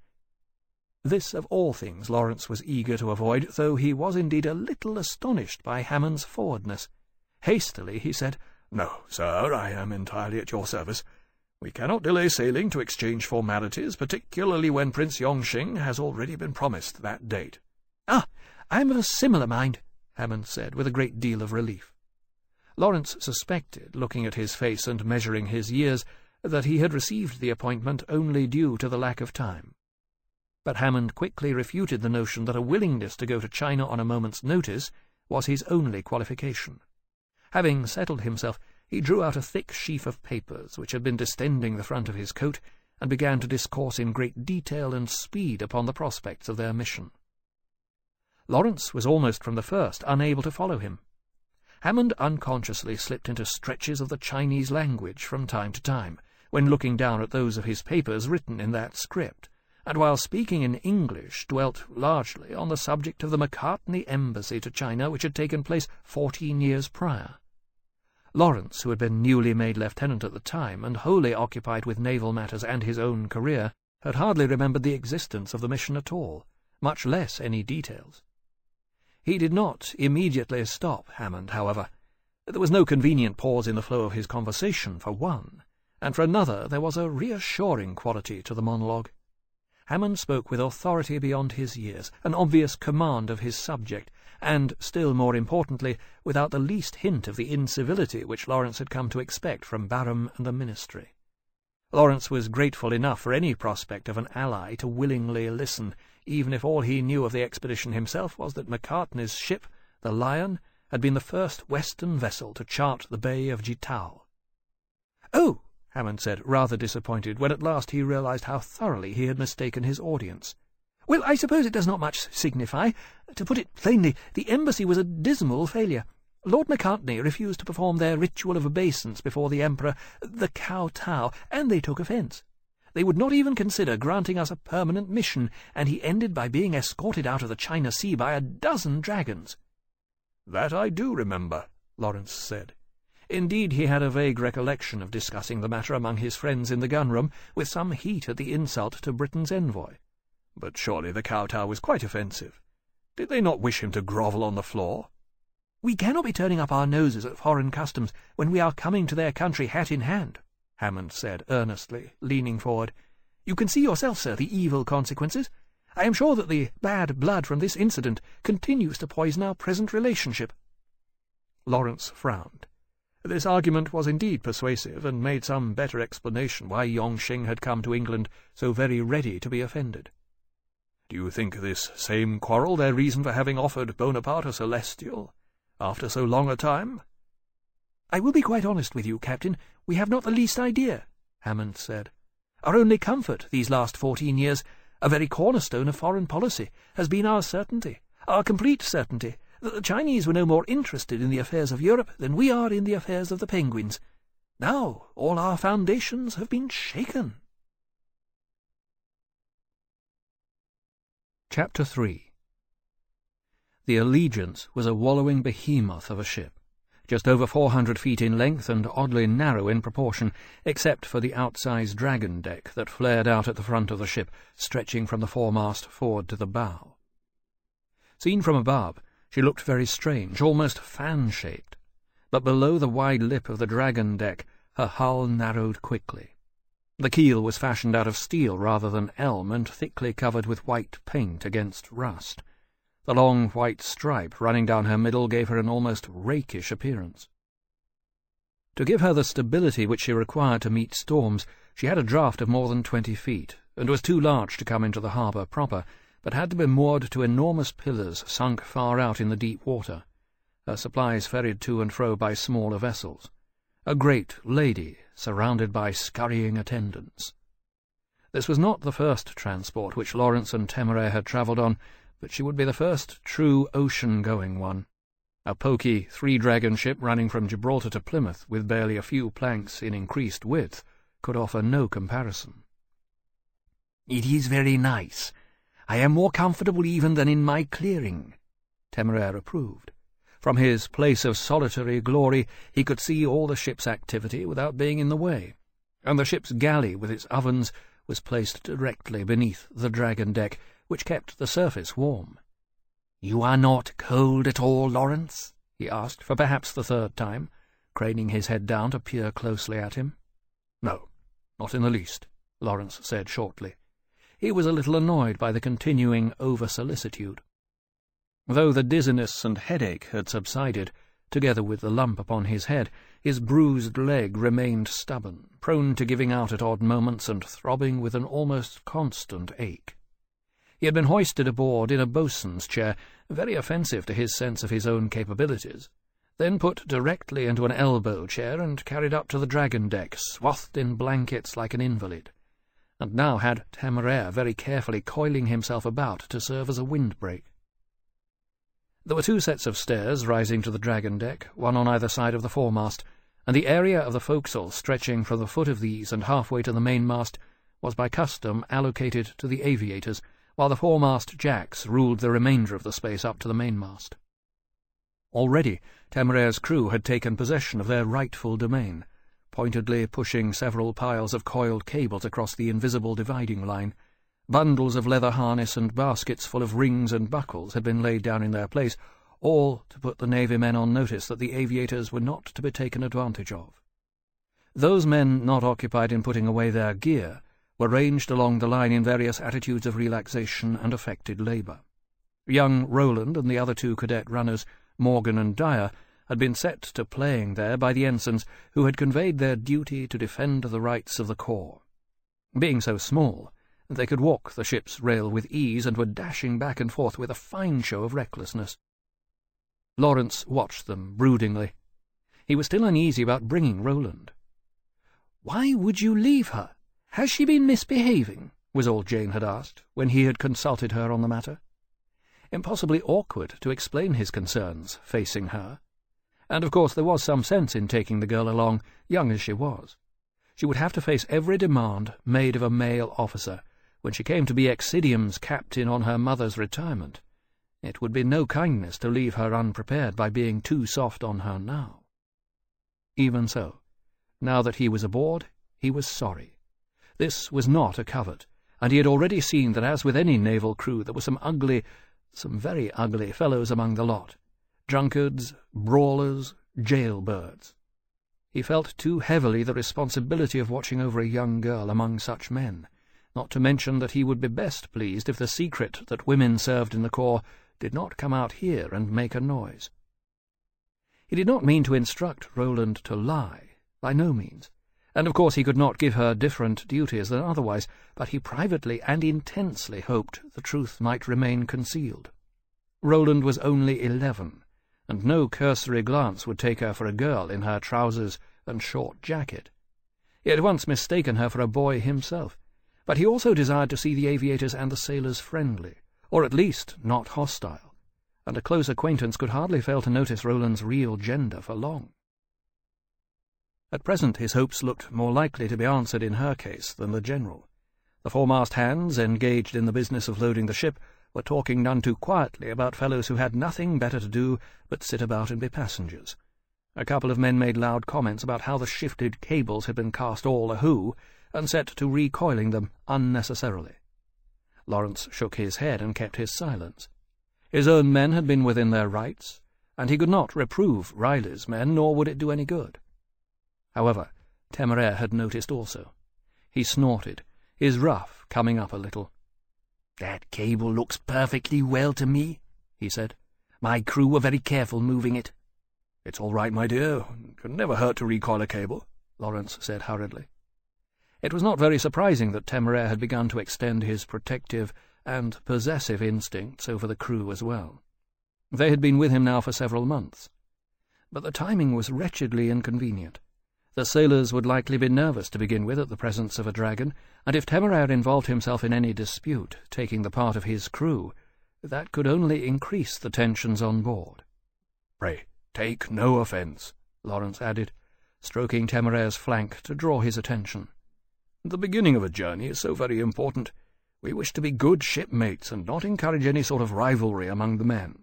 This of all things Lawrence was eager to avoid, though he was indeed a little astonished by Hammond's forwardness. Hastily he said, "No, sir, I am entirely at your service. We cannot delay sailing to exchange formalities, particularly when Prince Yongxing has already been promised that date." "Ah, I am of a similar mind," Hammond said, with a great deal of relief. Lawrence suspected, looking at his face and measuring his years, that he had received the appointment only due to the lack of time. But Hammond quickly refuted the notion that a willingness to go to China on a moment's notice was his only qualification. Having settled himself, he drew out a thick sheaf of papers which had been distending the front of his coat, and began to discourse in great detail and speed upon the prospects of their mission. Lawrence was almost from the first unable to follow him. Hammond unconsciously slipped into stretches of the Chinese language from time to time, when looking down at those of his papers written in that script, and while speaking in English dwelt largely on the subject of the Macartney embassy to China which had taken place fourteen years prior. Lawrence, who had been newly made lieutenant at the time, and wholly occupied with naval matters and his own career, had hardly remembered the existence of the mission at all, much less any details. He did not immediately stop Hammond, however. There was no convenient pause in the flow of his conversation, for one, and for another there was a reassuring quality to the monologue. Hammond spoke with authority beyond his years, an obvious command of his subject, and, still more importantly, without the least hint of the incivility which Lawrence had come to expect from Barham and the Ministry. Lawrence was grateful enough for any prospect of an ally to willingly listen, even if all he knew of the expedition himself was that Macartney's ship, the Lion, had been the first Western vessel to chart the Bay of Jitao. "Oh," Hammond said, rather disappointed, when at last he realized how thoroughly he had mistaken his audience. "Well, I suppose it does not much signify. To put it plainly, the embassy was a dismal failure. Lord Macartney refused to perform their ritual of obeisance before the Emperor, the Kowtow, and they took offence. They would not even consider granting us a permanent mission, and he ended by being escorted out of the China Sea by a dozen dragons." "That I do remember," Lawrence said. Indeed, he had a vague recollection of discussing the matter among his friends in the gun-room, with some heat at the insult to Britain's envoy. "But surely the Kowtow was quite offensive. Did they not wish him to grovel on the floor?" "We cannot be turning up our noses at foreign customs when we are coming to their country hat in hand," Hammond said earnestly, leaning forward. "You can see yourself, sir, the evil consequences. I am sure that the bad blood from this incident continues to poison our present relationship." Lawrence frowned. This argument was indeed persuasive, and made some better explanation why Yongxing had come to England so very ready to be offended. "Do you think this same quarrel their reason for having offered Bonaparte a celestial, after so long a time?" "I will be quite honest with you, Captain. We have not the least idea," Hammond said. "Our only comfort these last fourteen years, a very cornerstone of foreign policy, has been our certainty, our complete certainty, that the Chinese were no more interested in the affairs of Europe than we are in the affairs of the Penguins. Now all our foundations have been shaken." Chapter three. The Allegiance was a wallowing behemoth of a ship. just over four hundred feet in length and oddly narrow in proportion, except for the outsized dragon deck that flared out at the front of the ship, stretching from the foremast forward to the bow. Seen from above, she looked very strange, almost fan-shaped, but below the wide lip of the dragon deck her hull narrowed quickly. The keel was fashioned out of steel rather than elm and thickly covered with white paint against rust. The long white stripe running down her middle gave her an almost rakish appearance. To give her the stability which she required to meet storms, she had a draught of more than twenty feet, and was too large to come into the harbour proper, but had to be moored to enormous pillars sunk far out in the deep water, her supplies ferried to and fro by smaller vessels. A great lady, surrounded by scurrying attendants. This was not the first transport which Lawrence and Temeraire had travelled on, but she would be the first true ocean-going one. A poky three-dragon ship running from Gibraltar to Plymouth, with barely a few planks in increased width, could offer no comparison. "It is very nice. I am more comfortable even than in my clearing," Temeraire approved. From his place of solitary glory he could see all the ship's activity without being in the way, and the ship's galley with its ovens was placed directly beneath the dragon deck, which kept the surface warm. "You are not cold at all, Lawrence?" he asked for perhaps the third time, craning his head down to peer closely at him. "No, not in the least," Lawrence said shortly. He was a little annoyed by the continuing over-solicitude. Though the dizziness and headache had subsided, together with the lump upon his head, his bruised leg remained stubborn, prone to giving out at odd moments and throbbing with an almost constant ache. He had been hoisted aboard in a boatswain's chair, very offensive to his sense of his own capabilities, then put directly into an elbow chair and carried up to the dragon deck, swathed in blankets like an invalid, and now had Temeraire very carefully coiling himself about to serve as a windbreak. There were two sets of stairs rising to the dragon deck, one on either side of the foremast, and the area of the forecastle stretching from the foot of these and halfway to the mainmast was by custom allocated to the aviators, while the foremast jacks ruled the remainder of the space up to the mainmast. Already Temeraire's crew had taken possession of their rightful domain, pointedly pushing several piles of coiled cables across the invisible dividing line. Bundles of leather harness and baskets full of rings and buckles had been laid down in their place, all to put the navy men on notice that the aviators were not to be taken advantage of. Those men not occupied in putting away their gear were ranged along the line in various attitudes of relaxation and affected labour. Young Roland and the other two cadet runners, Morgan and Dyer, had been set to playing there by the ensigns who had conveyed their duty to defend the rights of the corps. Being so small, they could walk the ship's rail with ease and were dashing back and forth with a fine show of recklessness. Lawrence watched them broodingly. He was still uneasy about bringing Roland. "Why would you leave her? Has she been misbehaving?" was all Jane had asked, when he had consulted her on the matter. Impossibly awkward to explain his concerns, facing her. And of course there was some sense in taking the girl along, young as she was. She would have to face every demand made of a male officer, when she came to be Excidium's captain on her mother's retirement. It would be no kindness to leave her unprepared by being too soft on her now. Even so, now that he was aboard, he was sorry. This was not a covert, and he had already seen that, as with any naval crew, there were some ugly, some very ugly fellows among the lot. Drunkards, brawlers, jailbirds. He felt too heavily the responsibility of watching over a young girl among such men, not to mention that he would be best pleased if the secret that women served in the corps did not come out here and make a noise. He did not mean to instruct Roland to lie, by no means, and of course he could not give her different duties than otherwise, but he privately and intensely hoped the truth might remain concealed. Roland was only eleven, and no cursory glance would take her for a girl in her trousers and short jacket. He had once mistaken her for a boy himself, but he also desired to see the aviators and the sailors friendly, or at least not hostile, and a close acquaintance could hardly fail to notice Roland's real gender for long. At present his hopes looked more likely to be answered in her case than the general. The foremast hands, engaged in the business of loading the ship, were talking none too quietly about fellows who had nothing better to do but sit about and be passengers, A couple of men made loud comments about how the shifted cables had been cast all ahoo, and set to recoiling them unnecessarily. Lawrence shook his head and kept his silence. His own men had been within their rights, and he could not reprove Riley's men, nor would it do any good. However, Temeraire had noticed also. He snorted, his ruff coming up a little. "That cable looks perfectly well to me," he said. "My crew were very careful moving it." "It's all right, my dear. It can never hurt to recoil a cable," Lawrence said hurriedly. It was not very surprising that Temeraire had begun to extend his protective and possessive instincts over the crew as well. They had been with him now for several months. But the timing was wretchedly inconvenient. The sailors would likely be nervous to begin with at the presence of a dragon, and if Temeraire involved himself in any dispute, taking the part of his crew, that could only increase the tensions on board. "Pray, take no offence," Lawrence added, stroking Temeraire's flank to draw his attention. "The beginning of a journey is so very important. We wish to be good shipmates and not encourage any sort of rivalry among the men."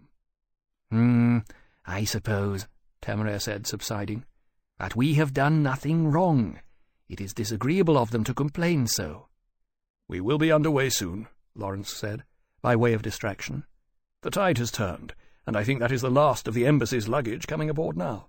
Hmm, I suppose," Temeraire said, subsiding. "But we have done nothing wrong. It is disagreeable of them to complain so." "We will be under way soon," Lawrence said, by way of distraction. "The tide has turned, and I think that is the last of the embassy's luggage coming aboard now."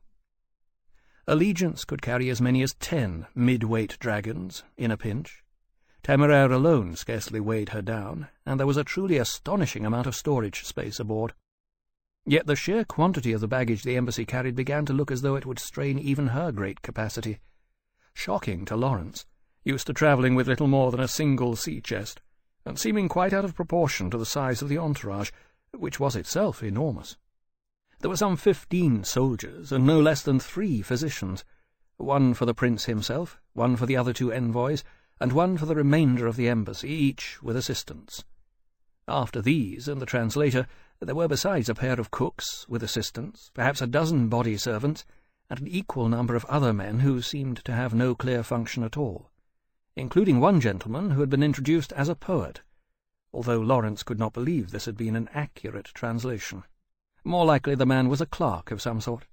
Allegiance could carry as many as ten mid-weight dragons, in a pinch. Temeraire alone scarcely weighed her down, and there was a truly astonishing amount of storage space aboard. Yet the sheer quantity of the baggage the embassy carried began to look as though it would strain even her great capacity. Shocking to Lawrence, used to travelling with little more than a single sea-chest, and seeming quite out of proportion to the size of the entourage, which was itself enormous. There were some fifteen soldiers, and no less than three physicians, one for the prince himself, one for the other two envoys, and one for the remainder of the embassy, each with assistants. After these and the translator, there were besides a pair of cooks with assistants, perhaps a dozen body servants, and an equal number of other men who seemed to have no clear function at all, including one gentleman who had been introduced as a poet, although Lawrence could not believe this had been an accurate translation. More likely the man was a clerk of some sort.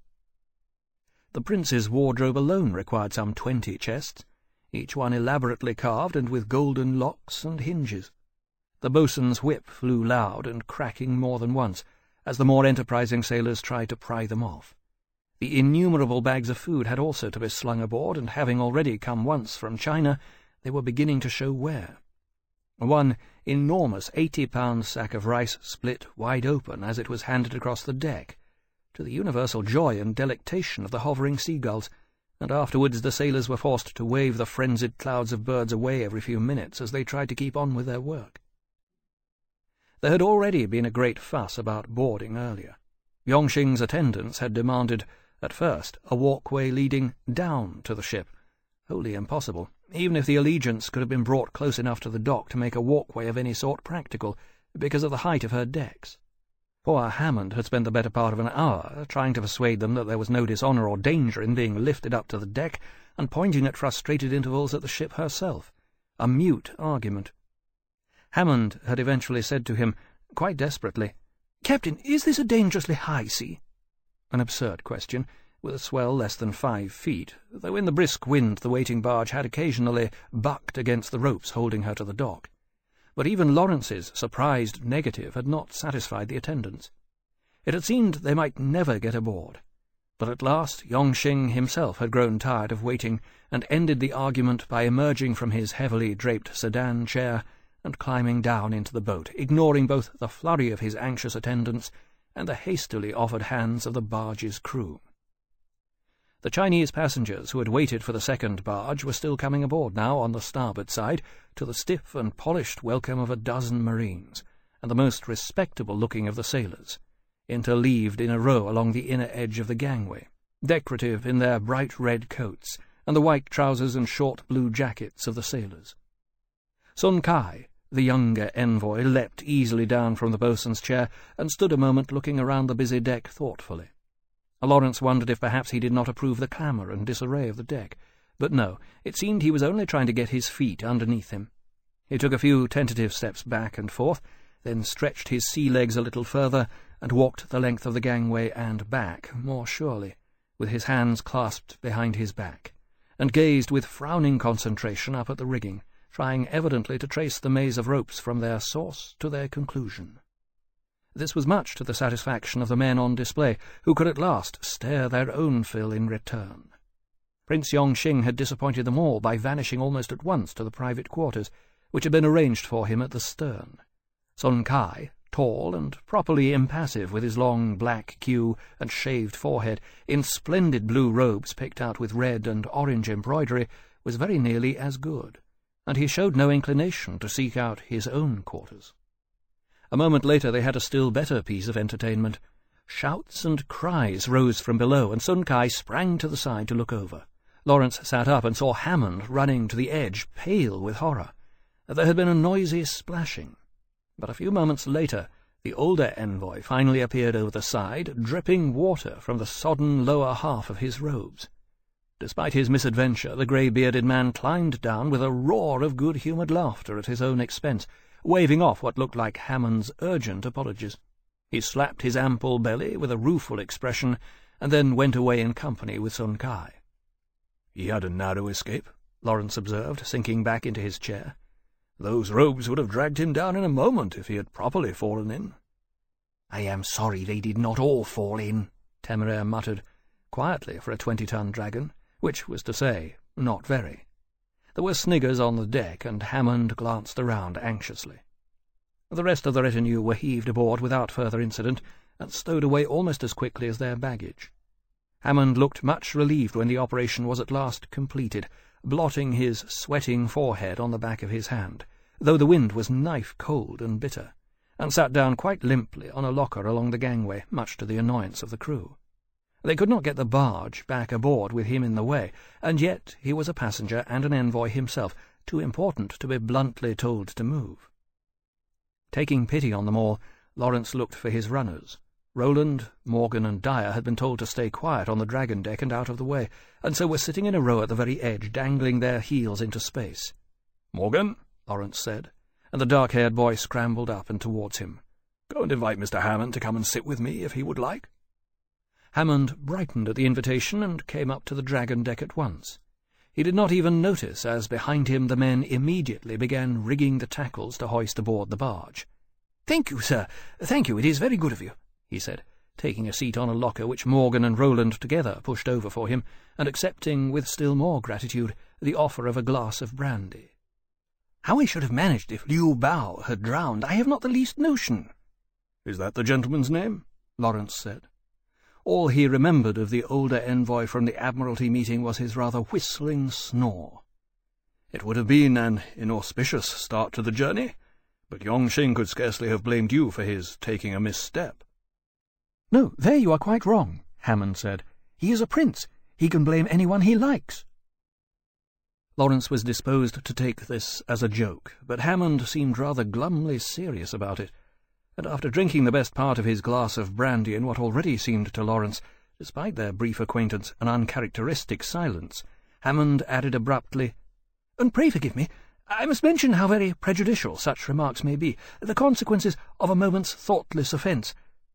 The prince's wardrobe alone required some twenty chests, each one elaborately carved and with golden locks and hinges. The boatswain's whip flew loud and cracking more than once, as the more enterprising sailors tried to pry them off. The innumerable bags of food had also to be slung aboard, and having already come once from China, they were beginning to show wear. One enormous eighty-pound sack of rice split wide open as it was handed across the deck, to the universal joy and delectation of the hovering seagulls, and afterwards the sailors were forced to wave the frenzied clouds of birds away every few minutes as they tried to keep on with their work. There had already been a great fuss about boarding earlier. Yongxing's attendants had demanded, at first, a walkway leading down to the ship, wholly impossible, even if the Allegiance could have been brought close enough to the dock to make a walkway of any sort practical, because of the height of her decks. Poor Hammond had spent the better part of an hour trying to persuade them that there was no dishonour or danger in being lifted up to the deck, and pointing at frustrated intervals at the ship herself, a mute argument. Hammond had eventually said to him, quite desperately, "Captain, is this a dangerously high sea?" An absurd question, with a swell less than five feet, though in the brisk wind the waiting barge had occasionally bucked against the ropes holding her to the dock. But even Lawrence's surprised negative had not satisfied the attendants. It had seemed they might never get aboard. But at last Yongxing himself had grown tired of waiting, and ended the argument by emerging from his heavily draped sedan chair and climbing down into the boat, ignoring both the flurry of his anxious attendants and the hastily offered hands of the barge's crew. The Chinese passengers who had waited for the second barge were still coming aboard now on the starboard side, to the stiff and polished welcome of a dozen marines, and the most respectable-looking of the sailors, interleaved in a row along the inner edge of the gangway, decorative in their bright red coats and the white trousers and short blue jackets of the sailors. Sun Kai, the younger envoy, leapt easily down from the boatswain's chair and stood a moment looking around the busy deck thoughtfully. Lawrence wondered if perhaps he did not approve the clamour and disarray of the deck, but no, it seemed he was only trying to get his feet underneath him. He took a few tentative steps back and forth, then stretched his sea legs a little further, and walked the length of the gangway and back more surely, with his hands clasped behind his back, and gazed with frowning concentration up at the rigging, trying evidently to trace the maze of ropes from their source to their conclusion. This was much to the satisfaction of the men on display, who could at last stare their own fill in return. Prince Yongxing had disappointed them all by vanishing almost at once to the private quarters, which had been arranged for him at the stern. Sun Kai, tall and properly impassive with his long black queue and shaved forehead, in splendid blue robes picked out with red and orange embroidery, was very nearly as good, and he showed no inclination to seek out his own quarters. A moment later they had a still better piece of entertainment. Shouts and cries rose from below, and Sun Kai sprang to the side to look over. Lawrence sat up and saw Hammond running to the edge, pale with horror. There had been a noisy splashing, but a few moments later the older envoy finally appeared over the side, dripping water from the sodden lower half of his robes. Despite his misadventure, the grey-bearded man climbed down with a roar of good-humoured laughter at his own expense, waving off what looked like Hammond's urgent apologies. He slapped his ample belly with a rueful expression, and then went away in company with Sun Kai. "He had a narrow escape," Lawrence observed, sinking back into his chair. "Those robes would have dragged him down in a moment if he had properly fallen in." "I am sorry they did not all fall in," Temeraire muttered, quietly for a twenty-ton dragon, which was to say, not very. There were sniggers on the deck, and Hammond glanced around anxiously. The rest of the retinue were heaved aboard without further incident, and stowed away almost as quickly as their baggage. Hammond looked much relieved when the operation was at last completed, blotting his sweating forehead on the back of his hand, though the wind was knife-cold and bitter, and sat down quite limply on a locker along the gangway, much to the annoyance of the crew. They could not get the barge back aboard with him in the way, and yet he was a passenger and an envoy himself, too important to be bluntly told to move. Taking pity on them all, Lawrence looked for his runners. Roland, Morgan, and Dyer had been told to stay quiet on the dragon deck and out of the way, and so were sitting in a row at the very edge, dangling their heels into space. "Morgan," Lawrence said, and the dark-haired boy scrambled up and towards him. "Go and invite Mister Hammond to come and sit with me, if he would like." Hammond brightened at the invitation and came up to the dragon deck at once. He did not even notice as behind him the men immediately began rigging the tackles to hoist aboard the barge. "Thank you, sir, thank you, it is very good of you," he said, taking a seat on a locker which Morgan and Roland together pushed over for him, and accepting with still more gratitude the offer of a glass of brandy. "How I should have managed if Liu Bao had drowned, I have not the least notion." "Is that the gentleman's name?" Lawrence said. All he remembered of the older envoy from the Admiralty meeting was his rather whistling snore. "It would have been an inauspicious start to the journey, but Yongxing could scarcely have blamed you for his taking a misstep." "No, there you are quite wrong," Hammond said. "He is a prince. He can blame anyone he likes." Lawrence was disposed to take this as a joke, but Hammond seemed rather glumly serious about it, and after drinking the best part of his glass of brandy in what already seemed to Lawrence, despite their brief acquaintance, an uncharacteristic silence, Hammond added abruptly, "And pray forgive me, I must mention how very prejudicial such remarks may be, the consequences of a moment's thoughtless offence."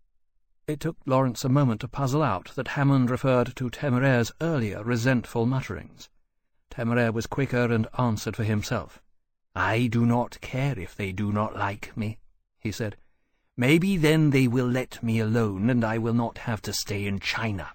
It took Lawrence a moment to puzzle out that Hammond referred to Temeraire's earlier resentful mutterings. Temeraire was quicker and answered for himself. "I do not care if they do not like me," he said. "Maybe then they will let me alone, and I will not have to stay in China."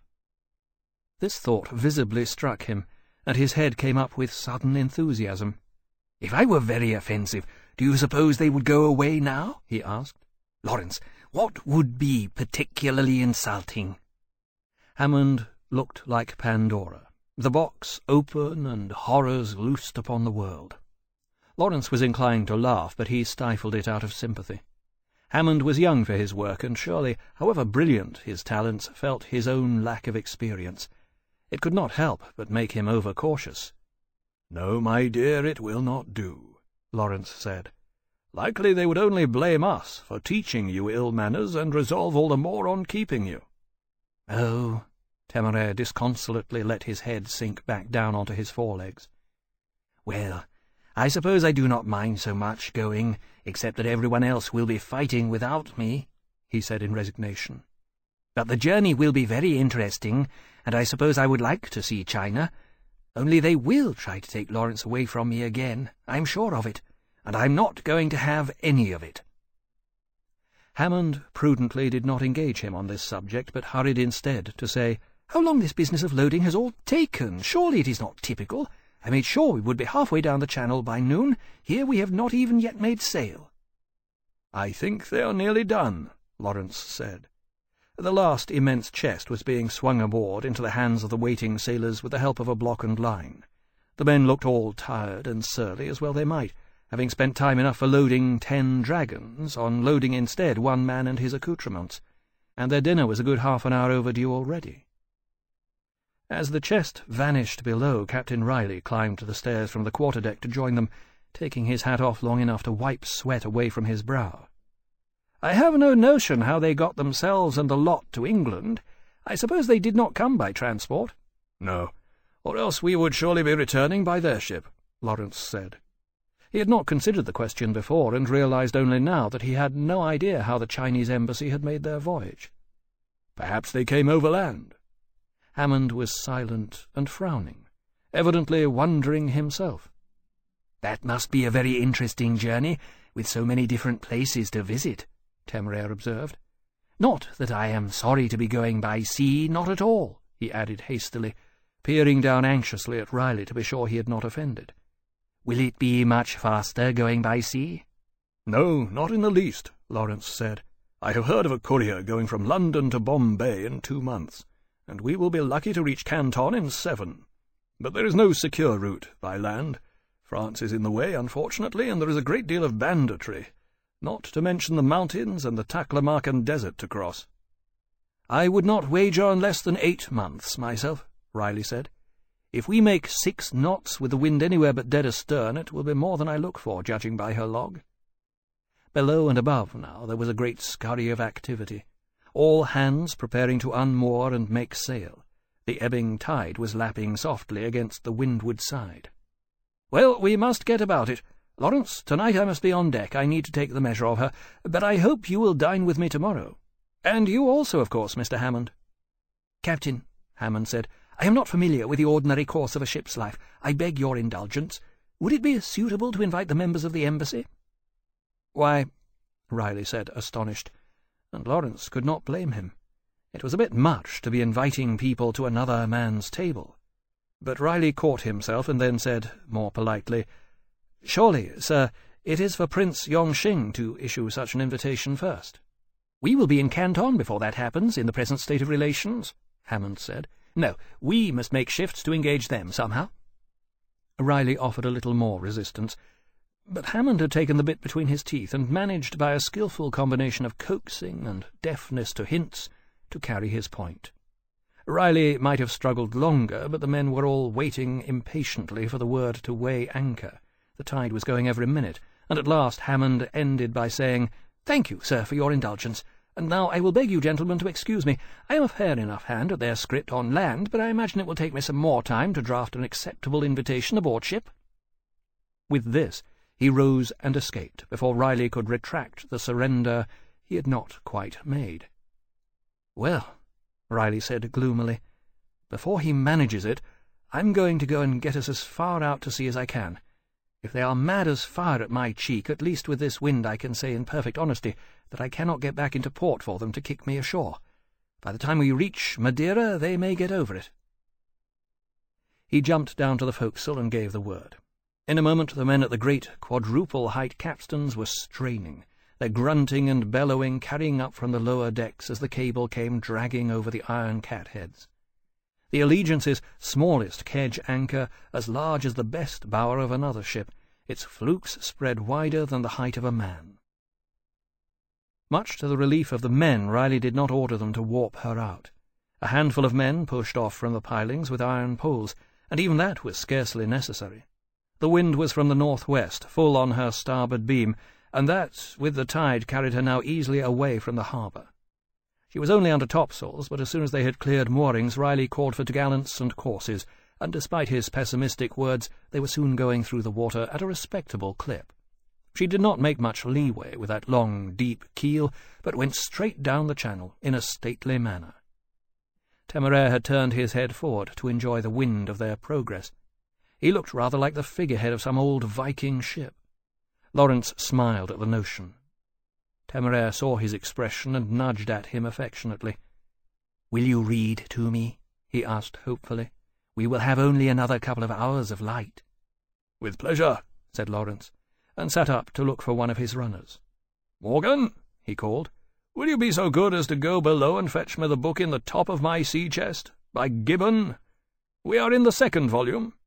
This thought visibly struck him, and his head came up with sudden enthusiasm. "If I were very offensive, do you suppose they would go away now?" he asked. "Lawrence, what would be particularly insulting?" Hammond looked like Pandora, the box open and horrors loosed upon the world. Lawrence was inclined to laugh, but he stifled it out of sympathy. Hammond was young for his work, and surely, however brilliant his talents, felt his own lack of experience. It could not help but make him over-cautious. "No, my dear, it will not do," Lawrence said. "Likely they would only blame us for teaching you ill manners and resolve all the more on keeping you." "Oh," Temeraire disconsolately let his head sink back down onto his forelegs. "Well, I suppose I do not mind so much going, except that everyone else will be fighting without me," he said in resignation. "But the journey will be very interesting, and I suppose I would like to see China. Only they will try to take Lawrence away from me again, I'm sure of it, and I'm not going to have any of it." Hammond prudently did not engage him on this subject, but hurried instead to say, "How long this business of loading has all taken! Surely it is not typical. I made sure we would be halfway down the channel by noon. Here we have not even yet made sail." "I think they are nearly done," Lawrence said. The last immense chest was being swung aboard into the hands of the waiting sailors with the help of a block and line. The men looked all tired and surly, as well they might, having spent time enough for loading ten dragons, on loading instead one man and his accoutrements, and their dinner was a good half an hour overdue already. As the chest vanished below, Captain Riley climbed to the stairs from the quarter-deck to join them, taking his hat off long enough to wipe sweat away from his brow. "I have no notion how they got themselves and the lot to England. I suppose they did not come by transport?" "No, or else we would surely be returning by their ship," Lawrence said. He had not considered the question before, and realized only now that he had no idea how the Chinese embassy had made their voyage. "Perhaps they came overland." Hammond was silent and frowning, evidently wondering himself. "That must be a very interesting journey, with so many different places to visit," Temeraire observed. "Not that I am sorry to be going by sea, not at all," he added hastily, peering down anxiously at Riley to be sure he had not offended. "Will it be much faster going by sea?" "No, not in the least," Lawrence said. "I have heard of a courier going from London to Bombay in two months, and we will be lucky to reach Canton in seven. But there is no secure route by land. France is in the way, unfortunately, and there is a great deal of banditry, not to mention the mountains and the Taklamakan desert to cross." "I would not wager on less than eight months, myself," Riley said. "If we make six knots with the wind anywhere but dead astern, it will be more than I look for, judging by her log." Below and above now there was a great scurry of activity, all hands preparing to unmoor and make sail. The ebbing tide was lapping softly against the windward side. "Well, we must get about it. Lawrence, tonight I must be on deck. I need to take the measure of her, but I hope you will dine with me tomorrow. And you also, of course, Mister Hammond." "Captain," Hammond said, "I am not familiar with the ordinary course of a ship's life. I beg your indulgence. Would it be suitable to invite the members of the embassy?" "Why," Riley said, astonished, and Lawrence could not blame him. It was a bit much to be inviting people to another man's table. But Riley caught himself and then said, more politely, "Surely, sir, it is for Prince Yongxing to issue such an invitation first." "We will be in Canton before that happens, in the present state of relations," Hammond said. "No, we must make shifts to engage them somehow." Riley offered a little more resistance, but Hammond had taken the bit between his teeth and managed by a skilful combination of coaxing and deafness to hints to carry his point. Riley might have struggled longer, but the men were all waiting impatiently for the word to weigh anchor. The tide was going every minute, and at last Hammond ended by saying, "Thank you, sir, for your indulgence. And now I will beg you, gentlemen, to excuse me. I am a fair enough hand at their script on land, but I imagine it will take me some more time to draft an acceptable invitation aboard ship." With this, he rose and escaped before Riley could retract the surrender he had not quite made. "Well," Riley said gloomily, "before he manages it, I'm going to go and get us as far out to sea as I can. If they are mad as fire at my cheek, at least with this wind I can say in perfect honesty that I cannot get back into port for them to kick me ashore. By the time we reach Madeira, they may get over it." He jumped down to the forecastle and gave the word. In a moment the men at the great quadruple-height capstans were straining, their grunting and bellowing carrying up from the lower decks as the cable came dragging over the iron catheads. The Allegiance's smallest kedge anchor, as large as the best bower of another ship, its flukes spread wider than the height of a man. Much to the relief of the men, Riley did not order them to warp her out. A handful of men pushed off from the pilings with iron poles, and even that was scarcely necessary. The wind was from the northwest, full on her starboard beam, and that, with the tide, carried her now easily away from the harbour. She was only under topsails, but as soon as they had cleared moorings, Riley called for topgallants and courses, and despite his pessimistic words, they were soon going through the water at a respectable clip. She did not make much leeway with that long, deep keel, but went straight down the channel in a stately manner. Temeraire had turned his head forward to enjoy the wind of their progress. He looked rather like the figurehead of some old Viking ship. Lawrence smiled at the notion. Temeraire saw his expression and nudged at him affectionately. "Will you read to me?" he asked hopefully. "We will have only another couple of hours of light." "With pleasure," said Lawrence, and sat up to look for one of his runners. "Morgan," he called, "will you be so good as to go below and fetch me the book in the top of my sea-chest, by Gibbon? We are in the second volume."